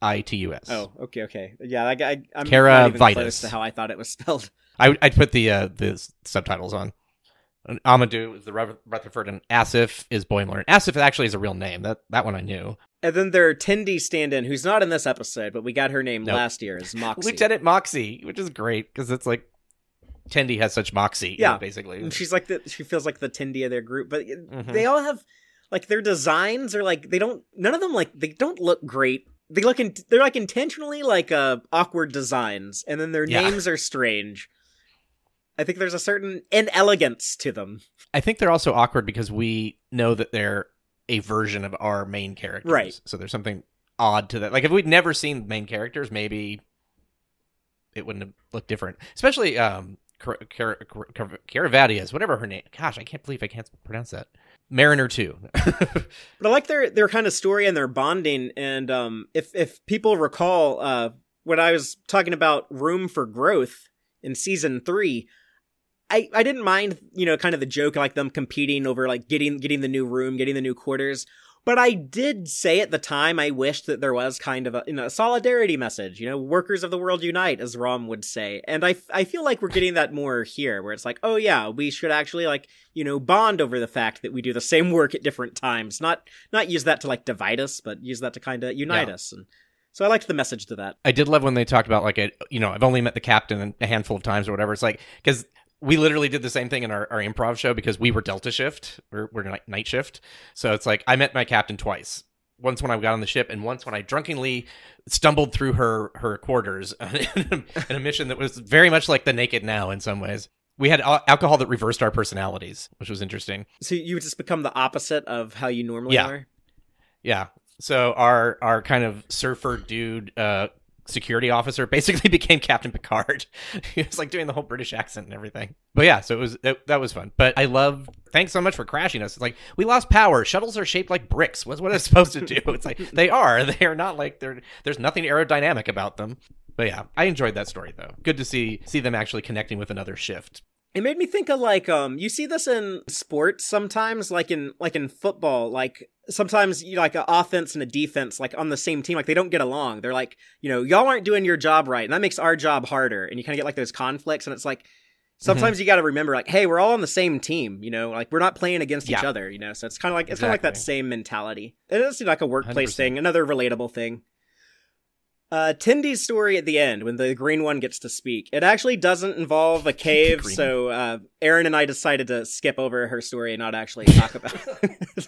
I T U S. Oh, okay, okay. Yeah, I, I, I'm Cara not even Vitus. close to how I thought it was spelled. I, I'd put the uh, the subtitles on. And Amadou is the Rutherford, and Asif is Boimler. And Asif actually is a real name. That that one I knew. And then their Tendi stand-in, who's not in this episode, but we got her name Nope. last year, is Moxie. Lieutenant Moxie, which is great, because it's like, Tendi has such moxie, Yeah. you know, basically. And she's like the, she feels like the Tendi of their group, but Mhm. they all have, like, their designs are like, they don't, none of them, like, they don't look great. They look, in, they're like intentionally, like, uh, awkward designs, and then their Yeah. names are strange. I think there's a certain inelegance to them. I think they're also awkward because we know that they're a version of our main characters. Right. So there's something odd to that. Like, if we'd never seen main characters, maybe it wouldn't have looked different. Especially, um, Caravadias, whatever her name. Gosh, I can't believe I can't pronounce that. Mariner two. But I like their their kind of story and their bonding. And um, if if people recall, uh, when I was talking about room for growth in season three, I I didn't mind, you know, kind of the joke, like them competing over like getting getting the new room, getting the new quarters. But I did say at the time I wished that there was kind of a, you know, a solidarity message, you know, workers of the world unite, as Rom would say. And I, I feel like we're getting that more here, where it's like, oh yeah, we should actually like, you know, bond over the fact that we do the same work at different times. Not not use that to like divide us, but use that to kind of unite Yeah. us. And so I liked the message to that. I did love when they talked about, like, a, you know, I've only met the captain a handful of times or whatever. It's like, because we literally did the same thing in our, our improv show because we were Delta shift, or we're night, night shift. So it's like, I met my captain twice. Once when I got on the ship, and once when I drunkenly stumbled through her, her quarters in a mission that was very much like The Naked Now in some ways. We had al- alcohol that reversed our personalities, which was interesting. So you would just become the opposite of how you normally Yeah. are? Yeah. So our our kind of surfer dude uh, security officer basically became Captain Picard. He was like doing the whole British accent and everything. But yeah, so it was it, that was fun. But I love. Thanks so much for crashing us. It's like, we lost power. Shuttles are shaped like bricks. What's what it's supposed to do? It's like, they are. They are not like they're. There's nothing aerodynamic about them. But yeah, I enjoyed that story though. Good to see see them actually connecting with another shift. It made me think of like um you see this in sports sometimes, like in like in football, like sometimes you know, like an offense and a defense like on the same team, like they don't get along. They're like, you know, y'all aren't doing your job right, and that makes our job harder. And you kind of get like those conflicts, and it's like sometimes you got to remember like, hey, we're all on the same team, you know, like we're not playing against each Yeah. other, you know. So it's kind of like it's kind of like that Exactly. same mentality. It is like a workplace one hundred percent. thing, another relatable thing. Uh, Tendi's story at the end, when the green one gets to speak, it actually doesn't involve a cave, Green. so uh, Aaron and I decided to skip over her story and not actually talk about it.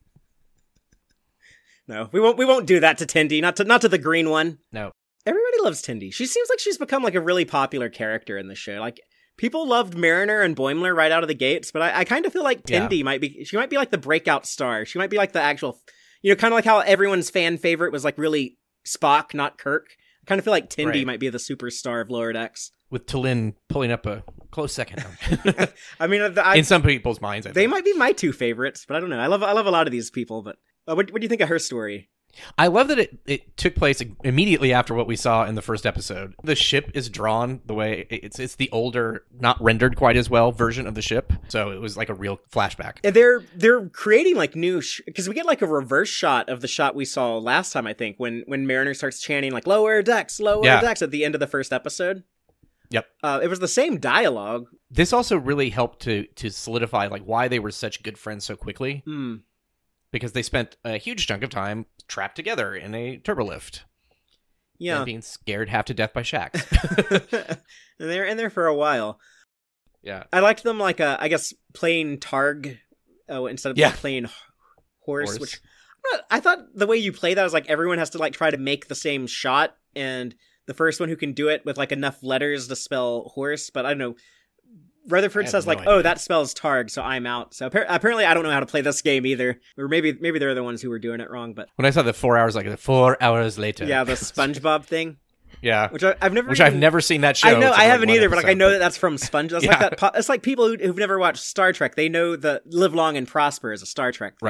No, we won't. We won't do that to Tendi. Not to not to the green one. No. Everybody loves Tendi. She seems like she's become like a really popular character in the show. Like people loved Mariner and Boimler right out of the gates, but I, I kind of feel like Yeah. Tendi might be. She might be like the breakout star. She might be like the actual, you know, kind of like how everyone's fan favorite was like really Spock, not Kirk. I kind of feel like Tendi Right. might be the superstar of Lower Decks. With T'Lyn pulling up a close second. I mean, I, In some people's minds, I they think. might be my two favorites, but I don't know. I love I love a lot of these people, but uh, what what do you think of her story? I love that it, it took place immediately after what we saw in the first episode. The ship is drawn the way it's it's the older, not rendered quite as well version of the ship. So it was like a real flashback. And they're they're creating like new because sh- we get like a reverse shot of the shot we saw last time. I think when when Mariner starts chanting like "lower decks, lower Yeah. decks" at the end of the first episode. Yep. Uh, it was the same dialogue. This also really helped to to solidify like why they were such good friends so quickly. Hmm. Because they spent a huge chunk of time trapped together in a turbolift. Yeah. And being scared half to death by Shax. And they're in there for a while. Yeah. I liked them like uh, I guess playing Targ uh, instead of Yeah. like, playing h- horse, Horse. which I thought the way you play that was like everyone has to like try to make the same shot, and the first one who can do it with like enough letters to spell horse. But I don't know. Rutherford I have says no like, idea. "Oh, that spells Targ, so I'm out." So appar- apparently, I don't know how to play this game either, or maybe maybe they're the ones who were doing it wrong. But When I saw the four hours, like four hours later. yeah, the SpongeBob thing, Yeah. which I, I've never, Which even, I've never seen that show. I know except I for, haven't one either, but like I episode. know that that's from Sponge. That's like Yeah. that. po- It's like people who, who've never watched Star Trek. They know the "Live Long and Prosper" is a Star Trek thing. Right.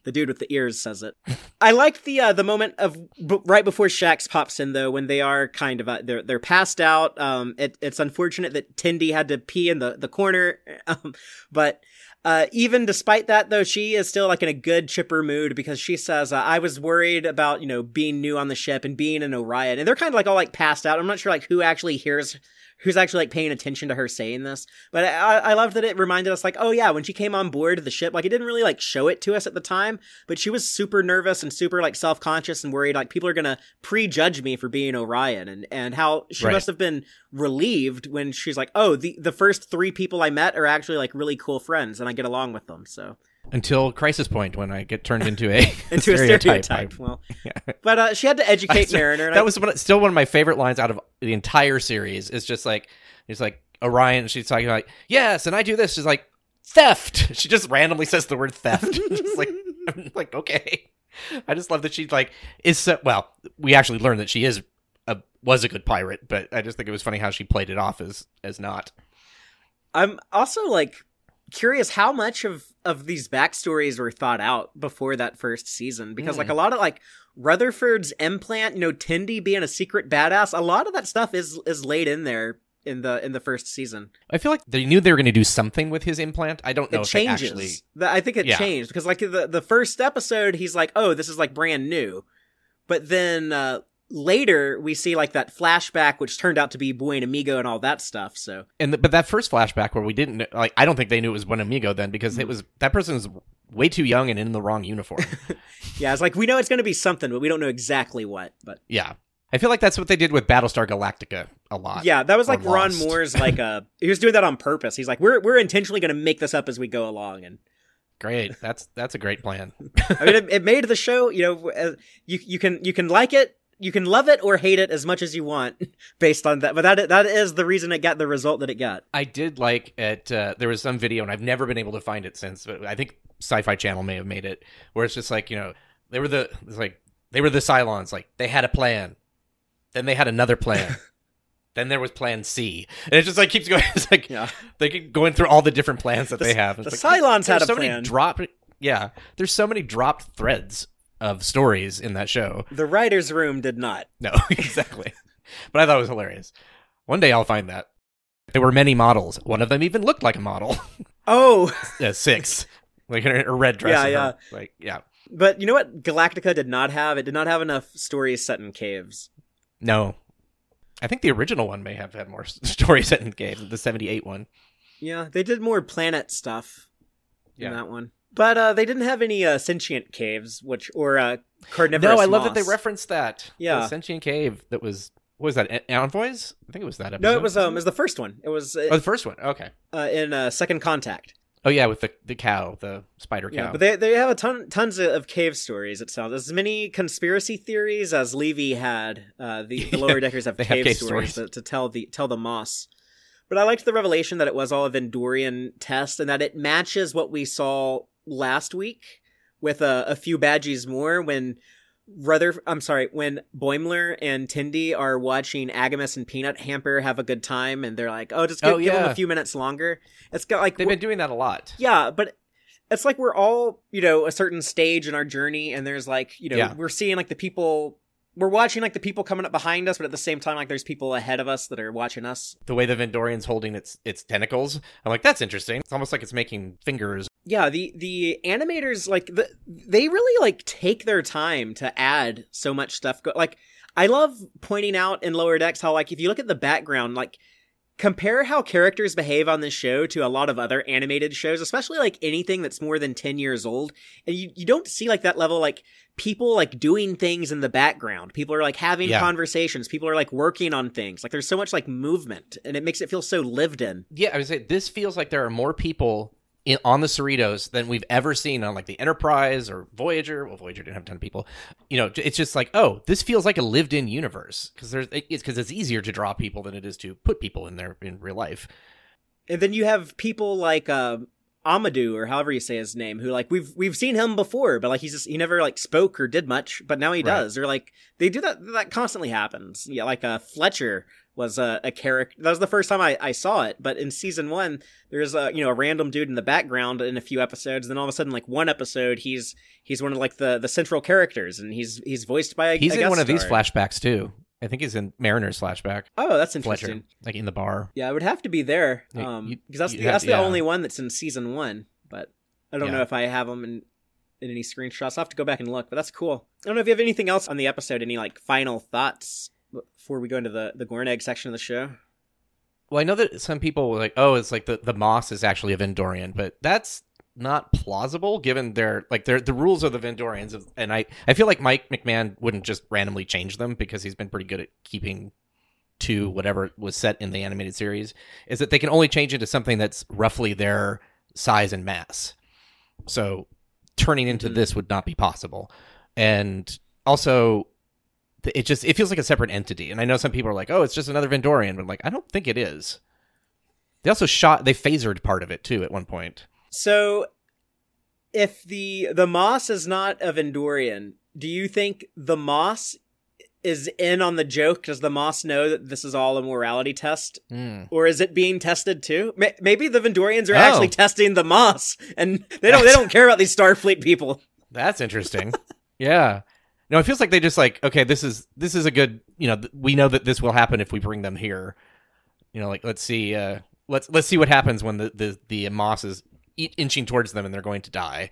The dude with the ears says it. I liked the uh, the moment of b- right before Shax pops in, though, when they are kind of uh, they're they're passed out. Um, it, it's unfortunate that Tindy had to pee in the the corner, um, but uh, even despite that, though, she is still like in a good chipper mood because she says, uh, "I was worried about you know being new on the ship and being in Orion," and they're kind of like all like passed out. I'm not sure like who actually hears. Who's actually like paying attention to her saying this. But I, I love that it reminded us like, oh yeah, when she came on board the ship, like it didn't really like show it to us at the time, but she was super nervous and super like self-conscious and worried like people are going to prejudge me for being Orion and, and how she Right. must have been relieved when she's like, oh, the, the first three people I met are actually like really cool friends and I get along with them. So Until Crisis Point, when I get turned into a into a stereotype. stereotype. I- Well, yeah. but uh, she had to educate I- Mariner. And that I- was one, still one of my favorite lines out of the entire series. Is just like it's like Orion. She's talking like yes, and I do this. She's like theft. She just randomly says the word theft. Just like I'm like okay. I just love that she like is so well. We actually learned that she is a was a good pirate, but I just think it was funny how she played it off as as not. I'm also like curious how much of of these backstories were thought out before that first season because Mm. like a lot of like Rutherford's implant, you know, Tindy being a secret badass, a lot of that stuff is is laid in there in the in the first season. I feel like they knew they were going to do something with his implant. I don't know It if changes. they actually. The- I think it Yeah. changed because like the the first episode he's like, "Oh, this is like brand new." But then uh later we see like that flashback which turned out to be Buen Amigo and all that stuff. So And the, but that first flashback where we didn't know- like, I don't think they knew it was Buen Amigo then because it was that person was way too young and in the wrong uniform. yeah, it's like we know it's going to be something, but we don't know exactly what. But Yeah, I feel like that's what they did with Battlestar Galactica a lot. yeah, that was Or like Ron Lost. Moore's like uh he was doing that on purpose. He's like, we're we're intentionally going to make this up as we go along, and Great, that's that's a great plan. I mean, it, it made the show. You know, uh, you you can you can like it, you can love it or hate it as much as you want based on that. But that that is the reason it got the result that it got. I did like it. Uh, there was some video, and I've never been able to find it since. But I think Sci-Fi Channel may have made it, where it's just like you know they were the it's like they were the Cylons. Like they had a plan, then they had another plan. Then there was Plan C, and it just like keeps going. It's like Yeah. they keep going through all the different plans that The- they have. the It's like, Cylons had there's a so many plan. drop. Yeah, there's so many dropped threads of stories in that show. The writers' room did not. No, exactly. But I thought it was hilarious. One day I'll find that. There were many models. One of them even looked like a model. Oh, Yeah, six. Like in a red dress. Yeah, and yeah. her- Like, yeah. but you know what? Galactica did not have. It did not have enough stories set in caves. No. I think the original one may have had more s- stories set in games, the seventy-eight one. Yeah, they did more planet stuff in Yeah. that one. But uh, they didn't have any uh, sentient caves, which or uh, carnivorous. No, I love that moss. they referenced that. Yeah. The sentient cave that was, what was that, En- Envoys? I think it was that episode. No, it was um, it was the first one. It was Oh, uh, the first one. Okay. uh, in uh, Second Contact. Oh, yeah, with the, the cow, the spider cow. Yeah, but they they have a ton tons of cave stories. It sounds as many conspiracy theories as Levy had. Uh, the, the lower deckers have They cave, have cave stories, stories. To, to tell the tell the moss. But I liked the revelation that it was all a Vendorian test and that it matches what we saw last week with a, a few badges more when Ruther I'm sorry, when Boimler and Tindy are watching Agamus and Peanut Hamper have a good time and they're like, oh, just give, Oh, give them yeah. a few minutes longer. It's got like They've been doing that a lot. yeah, but it's like we're all, you know, a certain stage in our journey, and there's like, you know, Yeah. we're seeing like the people, we're watching like the people coming up behind us, but at the same time, like there's people ahead of us that are watching us. The way the Vendorian's holding its its tentacles. I'm like, that's interesting. It's almost like it's making fingers. Yeah, the the animators like the, they really like take their time to add so much stuff. Go- like I love pointing out in Lower Decks how like if you look at the background, like compare how characters behave on this show to a lot of other animated shows, especially like anything that's more than ten years old. And you, you don't see like that level, like people like doing things in the background. People are like having Yeah. conversations. People are like working on things. Like there's so much like movement and it makes it feel so lived in. Yeah, I would say this feels like there are more people in, on the Cerritos than we've ever seen on like the Enterprise or Voyager. Well, Voyager didn't have a ton of people. You know, it's just like, oh, this feels like a lived-in universe because there's it's because it's easier to draw people than it is to put people in there in real life. And then you have people like uh, Amadou, or however you say his name, who like we've we've seen him before, but like he's just he never like spoke or did much, but now he Right. does. Or like they do that that constantly happens. Yeah, like uh, Fletcher was a, a character. That was the first time I, I saw it, but in season one, there's a you know a random dude in the background in a few episodes. Then all of a sudden, like one episode, he's he's one of like the, the central characters, and he's he's voiced by a He's a in guest one of these star. flashbacks too. I think he's in Mariner's flashback. Oh, that's Fletcher, interesting. like in the bar. Yeah, it would have to be there, Yeah, um, you- because that's you'd the, have that's to- the yeah. only one that's in season one. But I don't Yeah. know if I have them in in any screenshots. I'll have to go back and look. But that's cool. I don't know if you have anything else on the episode. Any like final thoughts before we go into the the Gornegg section of the show? Well, I know that some people were like, "Oh, it's like the, the Moss is actually a Vendorian," but that's not plausible given their like their the rules of the Vendorians. Of, and I, I feel like Mike McMahon wouldn't just randomly change them because he's been pretty good at keeping to whatever was set in the animated series. Is that they can only change into something that's roughly their size and mass. So turning into Mhm. this would not be possible, and also. It just it feels like a separate entity, and I know some people are like, "Oh, it's just another Vendorian," but like, I don't think it is. They also shot they phasered part of it too at one point. So, if the the Moss is not a Vendorian, do you think the Moss is in on the joke? Does the Moss know that this is all a morality test? Mm. Or is it being tested too? Ma- Maybe the Vendorians are Oh. actually testing the Moss, and they don't they don't care about these Starfleet people. That's interesting. Yeah. No, it feels like they just like, okay, this is this is a good, you know, th- we know that this will happen if we bring them here. You know, like let's see, uh, let's let's see what happens when the the the Moss is e- inching towards them and they're going to die,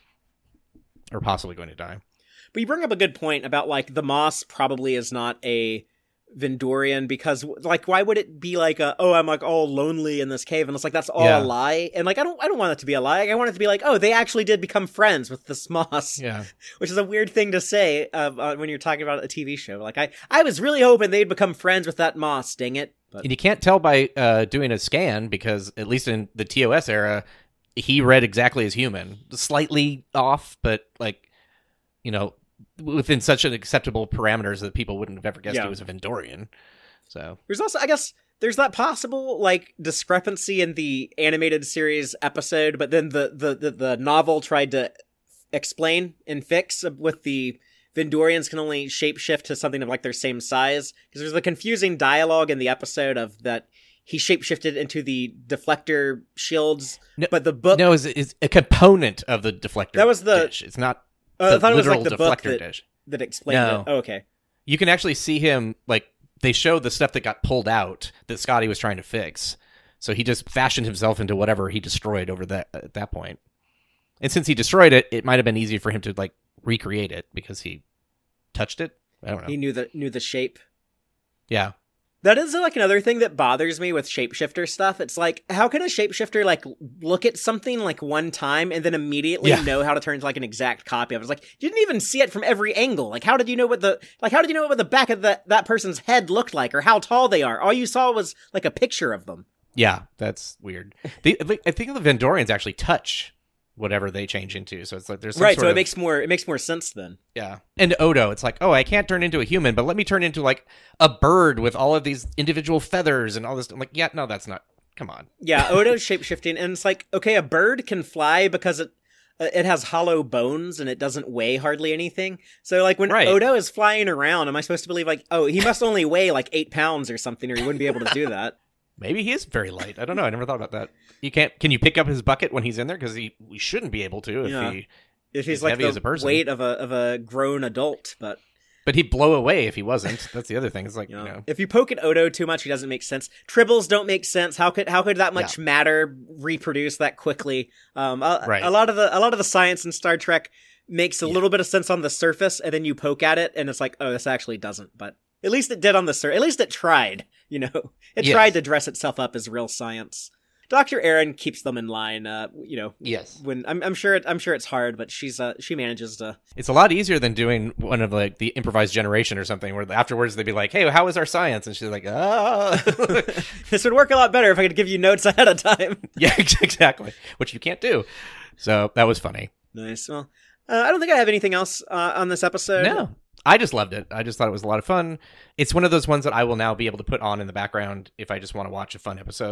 or possibly going to die. But you bring up a good point about like the Moss probably is not a Vendorian, because like why would it be like a, oh, I'm like all lonely in this cave, and it's like that's all Yeah. a lie, and like I don't I don't want it to be a lie. I want it to be like, oh, they actually did become friends with this Moss. Yeah. Which is a weird thing to say uh, uh, when you're talking about a T V show. Like I I was really hoping they'd become friends with that Moss. Dang it! But And you can't tell by uh, doing a scan because, at least in the T O S era, he read exactly as human. Slightly off, but, like, you know, within such an acceptable parameters that people wouldn't have ever guessed Yeah. he was a Vendorian. So, there's also, I guess, there's that possible like discrepancy in the animated series episode, but then the the the, the novel tried to explain and fix with the Vendorians can only shapeshift to something of like their same size, because there's the confusing dialogue in the episode of that he shapeshifted into the deflector shields, No- but the book no, it's, it's a component of the deflector That was the- dish. It's not uh, the I thought it was literal like the book deflector that, dish. that explained No. it. Oh, okay. You can actually see him, like, they showed the stuff that got pulled out that Scotty was trying to fix. So he just fashioned himself into whatever he destroyed over that at that point. And since he destroyed it, it might have been easy for him to, like, recreate it because he touched it. I don't know. He knew the knew the shape. Yeah. That is like another thing that bothers me with shapeshifter stuff. It's like, how can a shapeshifter like look at something like one time and then immediately Yeah. know how to turn into like an exact copy of it? It's like, you didn't even see it from every angle. Like, how did you know what the, like, how did you know what the back of the, that person's head looked like or how tall they are? All you saw was like a picture of them. Yeah, that's weird. The, I think the Vendorians actually touch whatever they change into. So it's like there's some Right. sort So it of- makes more, it makes more sense then. Yeah. And Odo, it's like, oh, I can't turn into a human, but let me turn into like a bird with all of these individual feathers and all this. I'm like, yeah, no, that's not. Come on. Yeah. Odo's shapeshifting. And it's like, okay, a bird can fly because it, uh, it has hollow bones and it doesn't weigh hardly anything. So like when Right. Odo is flying around, am I supposed to believe like, oh, he must only weigh like eight pounds or something, or he wouldn't be able to do that? Maybe he is very light. I don't know. I never thought about that. You can't. Can you pick up his bucket when he's in there? Because he we shouldn't be able to if Yeah. he. If he's As like heavy the as a person. weight of a of a grown adult, but But he'd blow away if he wasn't. That's the other thing. It's like you you know, know. if you poke at Odo too much, he doesn't make sense. Tribbles don't make sense. How could how could that much matter reproduce that quickly? Um, a, Right. a lot of the a lot of the science in Star Trek makes a Yeah. little bit of sense on the surface, and then you poke at it, and it's like, oh, this actually doesn't. But at least it did on the surface. At least it tried. You know, it Yes. tried to dress itself up as real science. Doctor Aaron keeps them in line. Uh, you know, Yes. when I'm I'm sure it, I'm sure it's hard, but she's uh she manages to. It's a lot easier than doing one of like the improvised generation or something where afterwards they'd be like, "Hey, how was our science?" And she's like, "Ah." This would work a lot better if I could give you notes ahead of time. Yeah, exactly. Which you can't do. So that was funny. Nice. Well, uh, I don't think I have anything else uh, on this episode. No, I just loved it. I just thought it was a lot of fun. It's one of those ones that I will now be able to put on in the background if I just want to watch a fun episode.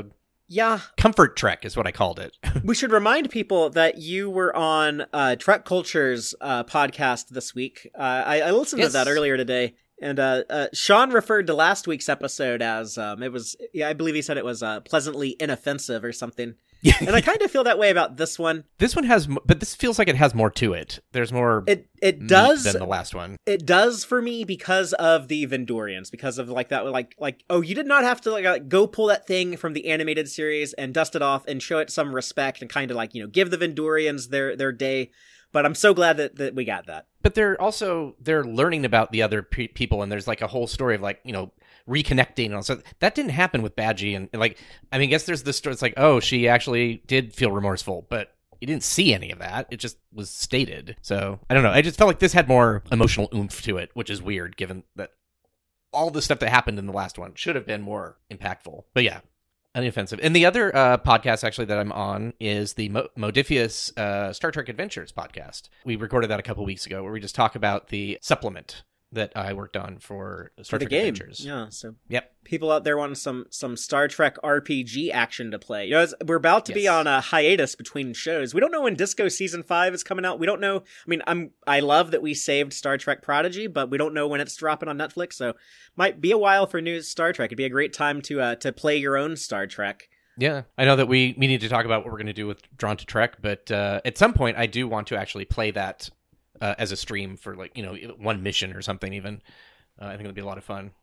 Yeah. Comfort Trek is what I called it. We should remind people that you were on uh, Trek Culture's uh, podcast this week. Uh, I, I listened Yes. to that earlier today. And uh, uh, Sean referred to last week's episode as, um, it was, yeah, I believe he said it was uh, pleasantly inoffensive or something. And I kind of feel that way about this one. This one has, m- but this feels like it has more to it. There's more It it meat does than the last one. It does for me because of the Vendorians, because of like that, like like oh, you did not have to like, like go pull that thing from the animated series and dust it off and show it some respect and kind of like, you know, give the Vendorians their their day. But I'm so glad that, that we got that. But they're also they're learning about the other pe- people, and there's like a whole story of like, you know, reconnecting and all. So that didn't happen with Badgie, and, and like I mean, I guess there's this story. It's like, oh, she actually did feel remorseful, but you didn't see any of that. It just was stated. So I don't know. I just felt like this had more emotional oomph to it, which is weird given that all the stuff that happened in the last one should have been more impactful. But yeah, unoffensive. And the other uh, podcast actually that I'm on is the Mo- Modifius uh, Star Trek Adventures podcast. We recorded that a couple weeks ago where we just talk about the supplement that I worked on for Star For the Trek game. Adventures. Yeah, so Yep. people out there wanting some some Star Trek R P G action to play. You know, it's- we're about to be Yes. on a hiatus between shows. We don't know when Disco season five is coming out. We don't know. I mean, I'm I love that we saved Star Trek Prodigy, but we don't know when it's dropping on Netflix. So might be a while for new Star Trek. It'd be a great time to uh, to play your own Star Trek. Yeah, I know that we, we need to talk about what we're going to do with Drawn to Trek, but uh, at some point I do want to actually play that uh, as a stream for like, you know, one mission or something even. Uh, I think it'll be a lot of fun.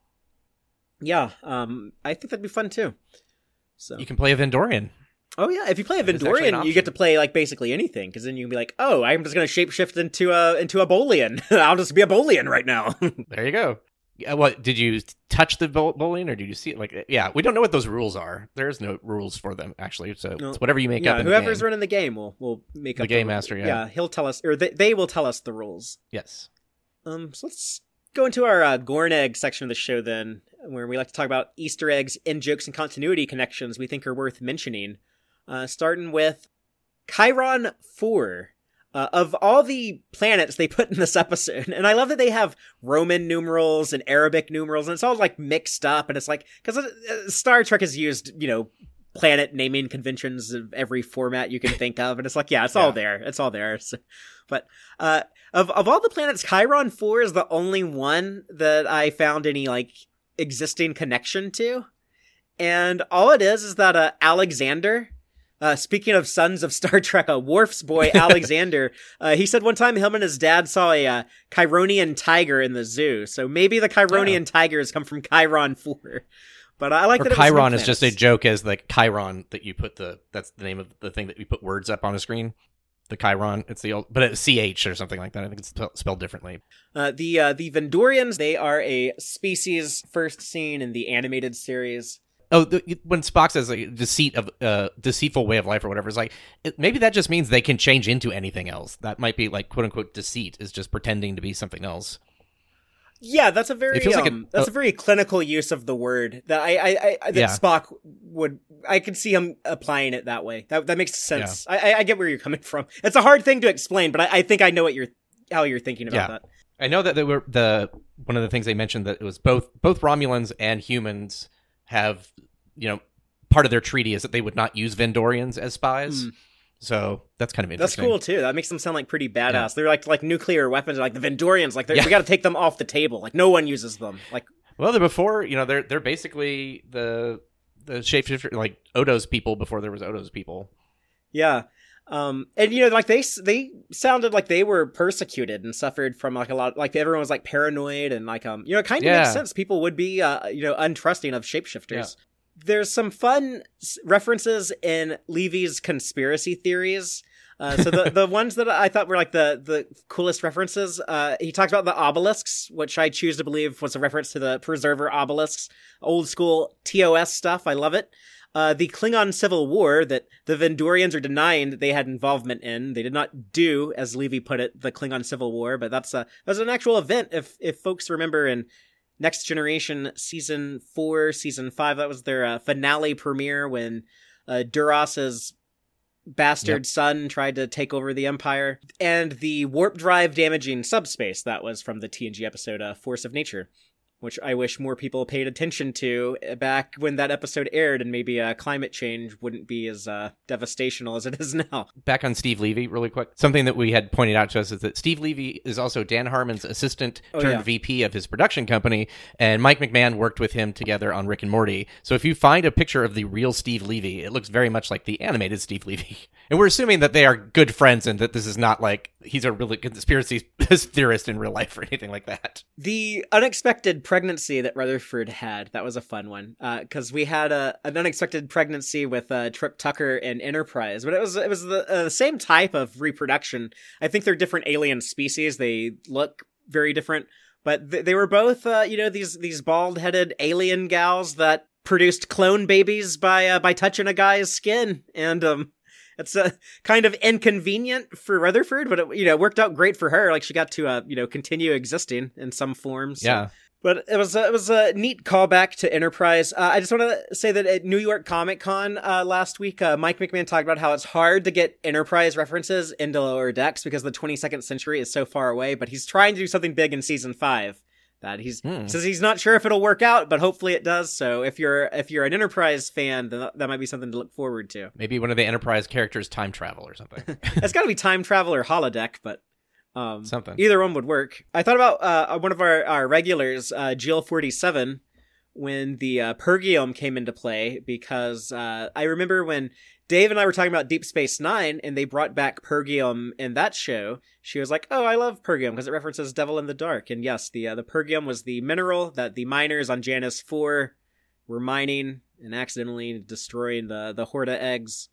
Yeah, um, I think that'd be fun too. So You can play a Vendorian. oh yeah, if you play a That is actually an Vendorian, you get to option. play like basically anything because then you can be like, oh, I'm just gonna shapeshift into a into a Bolian. I'll just be a Bolian right now. There you go. Yeah, what did you touch the bowl- bowling or did you see it? Like, yeah, we don't know what those rules are. There's no rules for them actually, so No. it's whatever you make yeah, up. In whoever's the game. running the game will will make The up game the, master, yeah. Yeah, he'll tell us, or they they will tell us the rules. Yes. Um, so let's go into our uh, Gorn Egg section of the show then, where we like to talk about Easter eggs, in jokes, and continuity connections we think are worth mentioning. Uh, starting with Chiron four. Uh, of all the planets they put in this episode, and I love that they have Roman numerals and Arabic numerals, and it's all like mixed up, and it's like, because uh, Star Trek has used, you know, planet naming conventions of every format you can think of, and it's like, yeah, it's all Yeah. there, it's all there. So, but uh, of of all the planets, Chiron four is the only one that I found any like existing connection to, and all it is is that uh, Alexander. Uh, speaking of sons of Star Trek, uh, Worf's boy, Alexander, uh, he said one time him and his dad saw a uh, Chironian tiger in the zoo. So maybe the Chironian Oh. tigers come from Chiron four. But I like Or that it was Chiron new is just a planets. joke as like Chiron that you put the, that's the name of the thing that you put words up on a screen. The Chiron, it's the old, but it's C H or something like that. I think it's spell- spelled differently. Uh, the, uh, the Vendorians, they are a species first seen in the animated series. Oh, the, when Spock says like deceit of uh, deceitful way of life or whatever, it's like it, maybe that just means they can change into anything else. That might be like quote unquote deceit is just pretending to be something else. Yeah, that's a very It feels like um, a- that's a very clinical use of the word that I I, I that Yeah. Spock would I could see him applying it that way. That that makes sense. I, I I get where you're coming from. It's a hard thing to explain, but I, I think I know what you're how you're thinking about Yeah. that. I know that they were the one of the things they mentioned that it was both both Romulans and humans have, you know, part of their treaty is that they would not use Vendorians as spies. Hmm. So that's kind of That's interesting. cool too. That makes them sound like pretty badass. Yeah. They're like like nuclear weapons, like the Vendorians. Like they're Yeah. we got to take them off the table. Like no one uses them. Like Well, they're before, you know, they're they're basically the the shapeshifter, like Odo's people before there was Odo's people. yeah. Um, and you know, like they they sounded like they were persecuted and suffered from like a lot. Like everyone was like paranoid and like um, you know, it kind of Yeah. makes sense. People would be uh, you know, untrusting of shapeshifters. There's some fun s- references in Levy's conspiracy theories. Uh, so the, the ones that I thought were like the, the coolest references, uh, he talks about the obelisks, which I choose to believe was a reference to the Preserver obelisks, old school T O S stuff. I love it. Uh, the Klingon Civil War that the Vendorians are denying that they had involvement in. They did not do, as Levy put it, the Klingon Civil War, but that's a, that was an actual event. If, if folks remember in Next Generation season four, season five, that was their uh, finale premiere when uh, Duras's bastard Yep. son tried to take over the Empire. And the warp drive damaging subspace, that was from the T N G episode uh, Force of Nature. which I wish more people paid attention to back when that episode aired, and maybe uh, climate change wouldn't be as uh, devastational as it is now. Back on Steve Levy, really quick. Something that we had pointed out to us is that Steve Levy is also Dan Harmon's assistant Oh, turned yeah. V P of his production company, and Mike McMahon worked with him together on Rick and Morty. So if you find a picture of the real Steve Levy, it looks very much like the animated Steve Levy. And we're assuming that they are good friends and that this is not like he's a really conspiracy theorist in real life or anything like that. The unexpected pregnancy that Rutherford had, that was a fun one. Because uh, we had a, an unexpected pregnancy with uh, Trip Tucker and Enterprise. But it was it was the uh, same type of reproduction. I think they're different alien species. They look very different. But th- they were both, uh, you know, these these bald-headed alien gals that produced clone babies by uh, by touching a guy's skin. And um, it's uh, kind of inconvenient for Rutherford, but it, you know, worked out great for her. Like she got to, uh, you know, continue existing in some forms. So. Yeah. But it was a, it was a neat callback to Enterprise. Uh, I just want to say that at New York Comic Con uh, last week, uh, Mike McMahon talked about how it's hard to get Enterprise references into Lower Decks because the twenty-second century is so far away. But he's trying to do something big in season five. That he's Hmm. says he's not sure if it'll work out, but hopefully it does. So if you're if you're an Enterprise fan, then that might be something to look forward to. Maybe one of the Enterprise characters time travel or something. It's got to be time travel or holodeck, but. Um, Something. Either one would work. I thought about uh, one of our, our regulars, uh, Jill forty-seven, when the uh, Pergium came into play, because uh, I remember when Dave and I were talking about Deep Space Nine, and they brought back Pergium in that show. She was like, "Oh, I love Pergium because it references Devil in the Dark." And yes, the uh, the Pergium was the mineral that the miners on Janus four were mining and accidentally destroying the the Horta eggs.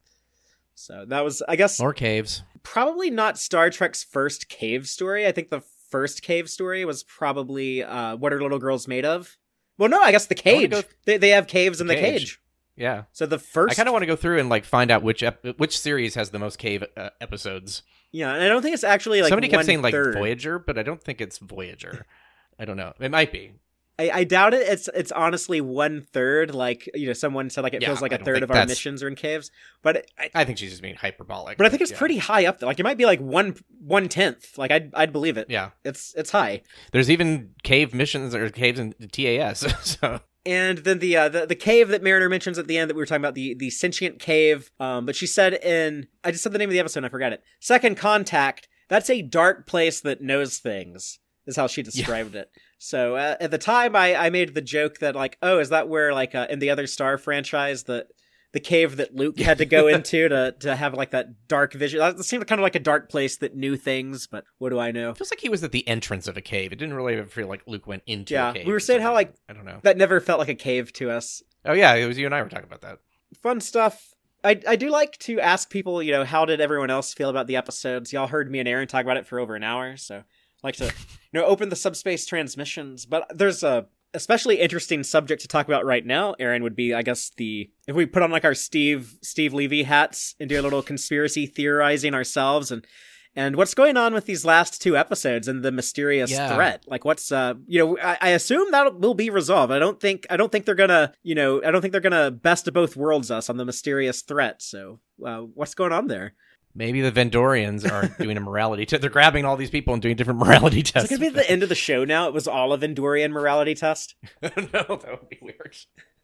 So that was, I guess, More caves. probably not Star Trek's first cave story. I think the first cave story was probably uh, What Are Little Girls Made Of? Well, no, I guess the cage. go- They they have caves in the cage. cage. Yeah. So the first, I kind of want to go through and like find out which ep- which series has the most cave uh, episodes. yeah, and I don't think it's actually like Somebody kept one saying like third. Voyager, but I don't think it's Voyager. I don't know. It might be. I, I doubt it. It's it's honestly one third. Like, you know, someone said like it Yeah, feels like I a don't third think of our that's- missions are in caves, but it, I, I think she's just being hyperbolic. but I think it's yeah. pretty high up there. Like it might be like one one tenth. Like I'd I'd believe it. Yeah. It's it's high. There's even cave missions or caves in T A S. So And then the, uh, the the cave that Mariner mentions at the end that we were talking about, the the sentient cave. Um, but she said in, I just said the name of the episode and I forgot it. Second Contact. That's a dark place that knows things, is how she described it. So uh, at the time, I, I made the joke that like, oh, is that where like uh, in the other Star franchise the the cave that Luke had to go into to to have like that dark vision? That seemed kind of like a dark place that knew things, but what do I know? it feels like he was at the entrance of a cave. It didn't really ever feel like Luke went into Yeah, a cave. we were or saying how, something. like- I don't know. That never felt like a cave to us. Oh yeah, it was you and I were talking about that. Fun stuff. I, I do like to ask people, you know, how did everyone else feel about the episodes? Y'all heard me and Aaron talk about it for over an hour, so I like to, you know, open the subspace transmissions. But there's a especially interesting subject to talk about right now, Aaron, would be, I guess, the if we put on like our Steve Steve Levy hats and do a little conspiracy theorizing ourselves and and what's going on with these last two episodes and the mysterious Yeah. threat. Like what's uh you know, I, I assume that will be resolved. I don't think I don't think they're gonna, you know, I don't think they're gonna best of both worlds us on the mysterious threat. So uh, what's going on there? Maybe the Vendorians are doing a morality test. They're grabbing all these people and doing different morality Is tests. it gonna be the end of the show now? It was all a Vendorian morality test. no, that would be weird.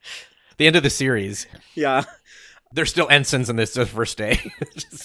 The end of the series. Yeah. They're still ensigns in this uh, first day. Just-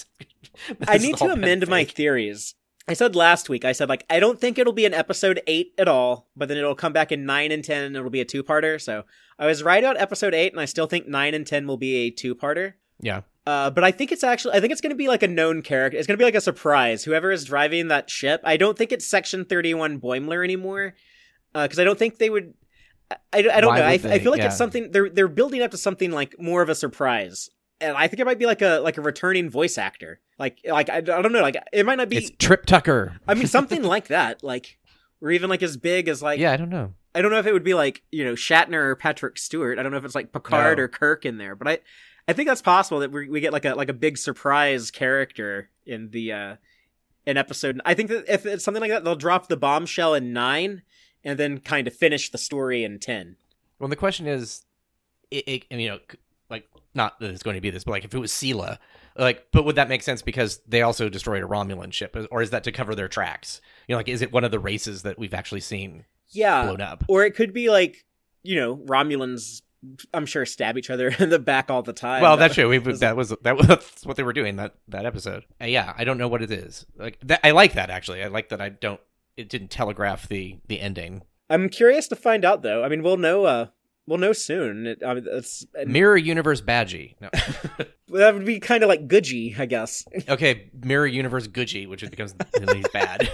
I this need has to all been amend my fake. theories. I said last week, I said, like, I don't think it'll be an episode eight at all, but then it'll come back in nine and ten, and it'll be a two-parter. So I was right about episode eight, and I still think nine and ten will be a two-parter. Yeah. Uh, but I think it's actually, I think it's going to be like a known character. It's going to be like a surprise. Whoever is driving that ship, I don't think it's Section thirty-one Boimler anymore, because uh, I don't think they would, I, I don't Why know. I, would I they? feel like Yeah. it's something, they're they're building up to something like more of a surprise. And I think it might be like a like a returning voice actor. Like like I, I don't know, like it might not be It's Trip Tucker. I mean something like that, like or even like as big as like Yeah, I don't know. I don't know if it would be like, you know, Shatner or Patrick Stewart. I don't know if it's like Picard No. or Kirk in there, but I I think that's possible that we we get like a like a big surprise character in the uh in episode. I think that if it's something like that, they'll drop the bombshell in nine and then kind of finish the story in ten. Well, the question is, it, it, and, you know, c- like, not that it's going to be this, but like if it was Sela, like, but would that make sense because they also destroyed a Romulan ship, or is that to cover their tracks? You know, like, is it one of the races that we've actually seen? yeah, blown up. Or it could be like, you know, Romulans, I'm sure, stab each other in the back all the time. Well, that's true. We, that was that was that's what they were doing that that episode. Uh, yeah, I don't know what it is. Like that, I like that actually. I like that I don't. It didn't telegraph the the ending. I'm curious to find out though. I mean, we'll know. Uh, we'll know soon. It, I mean, it's and Mirror Universe Badgie. No. that would be kind of like Goodgie, I guess. Okay, Mirror Universe Goodgie, which it becomes he's bad.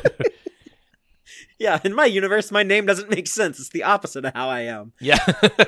Yeah, in my universe, my name doesn't make sense. It's the opposite of how I am. Yeah.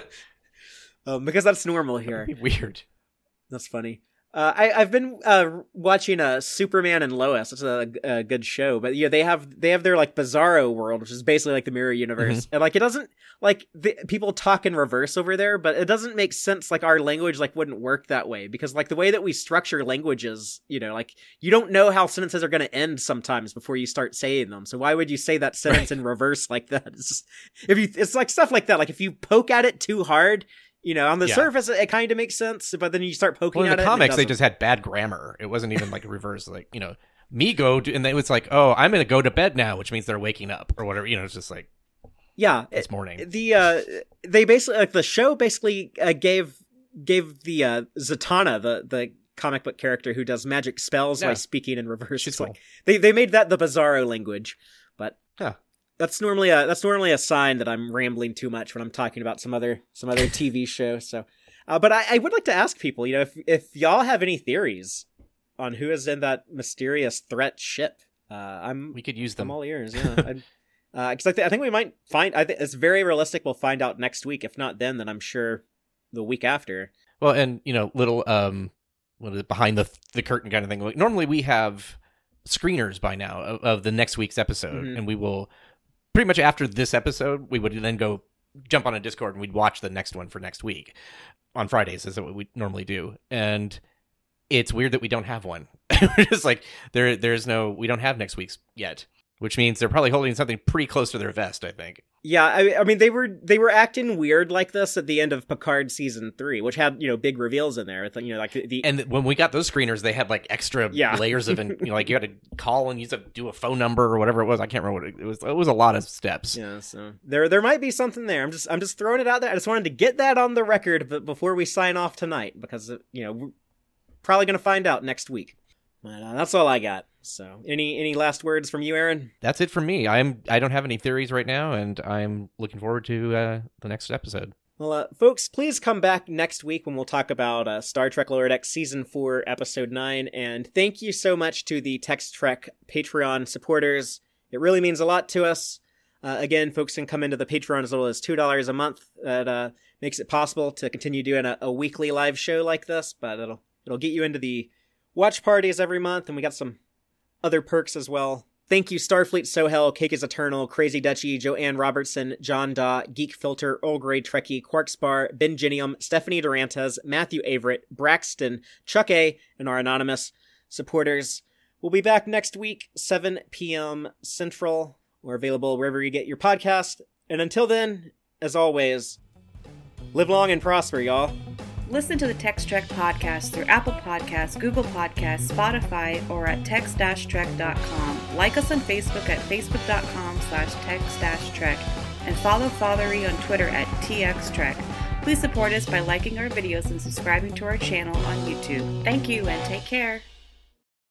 Um, because that's normal here. Weird. That's funny. Uh, I, I've been uh, watching uh, Superman and Lois. It's a, a good show, but yeah, they have they have their like Bizarro world, which is basically like the Mirror Universe, mm-hmm. and like it doesn't like the, people talk in reverse over there, but it doesn't make sense. Like our language like wouldn't work that way because like the way that we structure languages, you know, like you don't know how sentences are going to end sometimes before you start saying them. So why would you say that sentence right. in reverse like that? It's just, if you, it's like stuff like that. Like if you poke at it too hard. You know, on the yeah. surface, it, it kind of makes sense, but then you start poking well, at it. In the comics, they just had bad grammar. It wasn't even like a reverse, like, you know, me go, to, and it was like, oh, I'm going to go to bed now, which means they're waking up or whatever. You know, it's just like, yeah, this morning. The, uh, they basically, like, the show basically uh, gave gave the uh, Zatanna, the, the comic book character who does magic spells yeah. by speaking in reverse. She's it's cool. like, they, they made that the Bizarro language, but. Huh. That's normally a that's normally a sign that I'm rambling too much when I'm talking about some other some other T V show. So, uh, but I, I would like to ask people, you know, if if y'all have any theories on who is in that mysterious threat ship, uh, I'm we could use them. I'm all ears, yeah. Because uh, I, th- I think we might find. I think it's very realistic. We'll find out next week. If not then, then I'm sure the week after. Well, and you know, little um, what is it, behind the the curtain kind of thing. Like, normally we have screeners by now of, of the next week's episode, mm-hmm. and we will. Pretty much after this episode, we would then go jump on a Discord and we'd watch the next one for next week on Fridays, is what we normally do. And it's weird that we don't have one. We're just like, there, there's no, we don't have next week's yet, which means they're probably holding something pretty close to their vest, I think. Yeah, I, I mean, they were they were acting weird like this at the end of Picard season three, which had, you know, big reveals in there. You know, like the and when we got those screeners, they had like extra yeah. layers of, you know, like you had to call and use a do a phone number or whatever it was. I can't remember what it, it was. It was a lot of steps. Yeah, so there there might be something there. I'm just I'm just throwing it out there. I just wanted to get that on the record, but before we sign off tonight, because you know we're probably gonna find out next week. But, uh, that's all I got. So, any any last words from you, Aaron? That's it from me. I'm I don't have any theories right now, and I'm looking forward to uh, the next episode. Well, uh, folks, please come back next week when we'll talk about uh, Star Trek Lower Decks Season four, Episode nine. And thank you so much to the Text Trek Patreon supporters. It really means a lot to us. Uh, again, folks can come into the Patreon as little as two dollars a month. That uh, makes it possible to continue doing a, a weekly live show like this, but it'll it'll get you into the watch parties every month, and we got some other perks as well. Thank you, Starfleet Sohel, Cake is Eternal, Crazy Dutchie, Joanne Robertson, John Daw, Geek Filter, Earl Grey Trekkie, Quarkspar, Ben Ginium, Stephanie Durantes, Matthew Averett, Braxton, Chuck A, and our anonymous supporters. We'll be back next week, seven p.m. Central. We're available wherever you get your podcast. And until then, as always, live long and prosper, y'all. Listen to the Text Trek podcast through Apple Podcasts, Google Podcasts, Spotify, or at text trek dot com. Like us on Facebook at facebook.com slash text-trek, and follow Fathery on Twitter at txtrek. Please support us by liking our videos and subscribing to our channel on YouTube. Thank you and take care.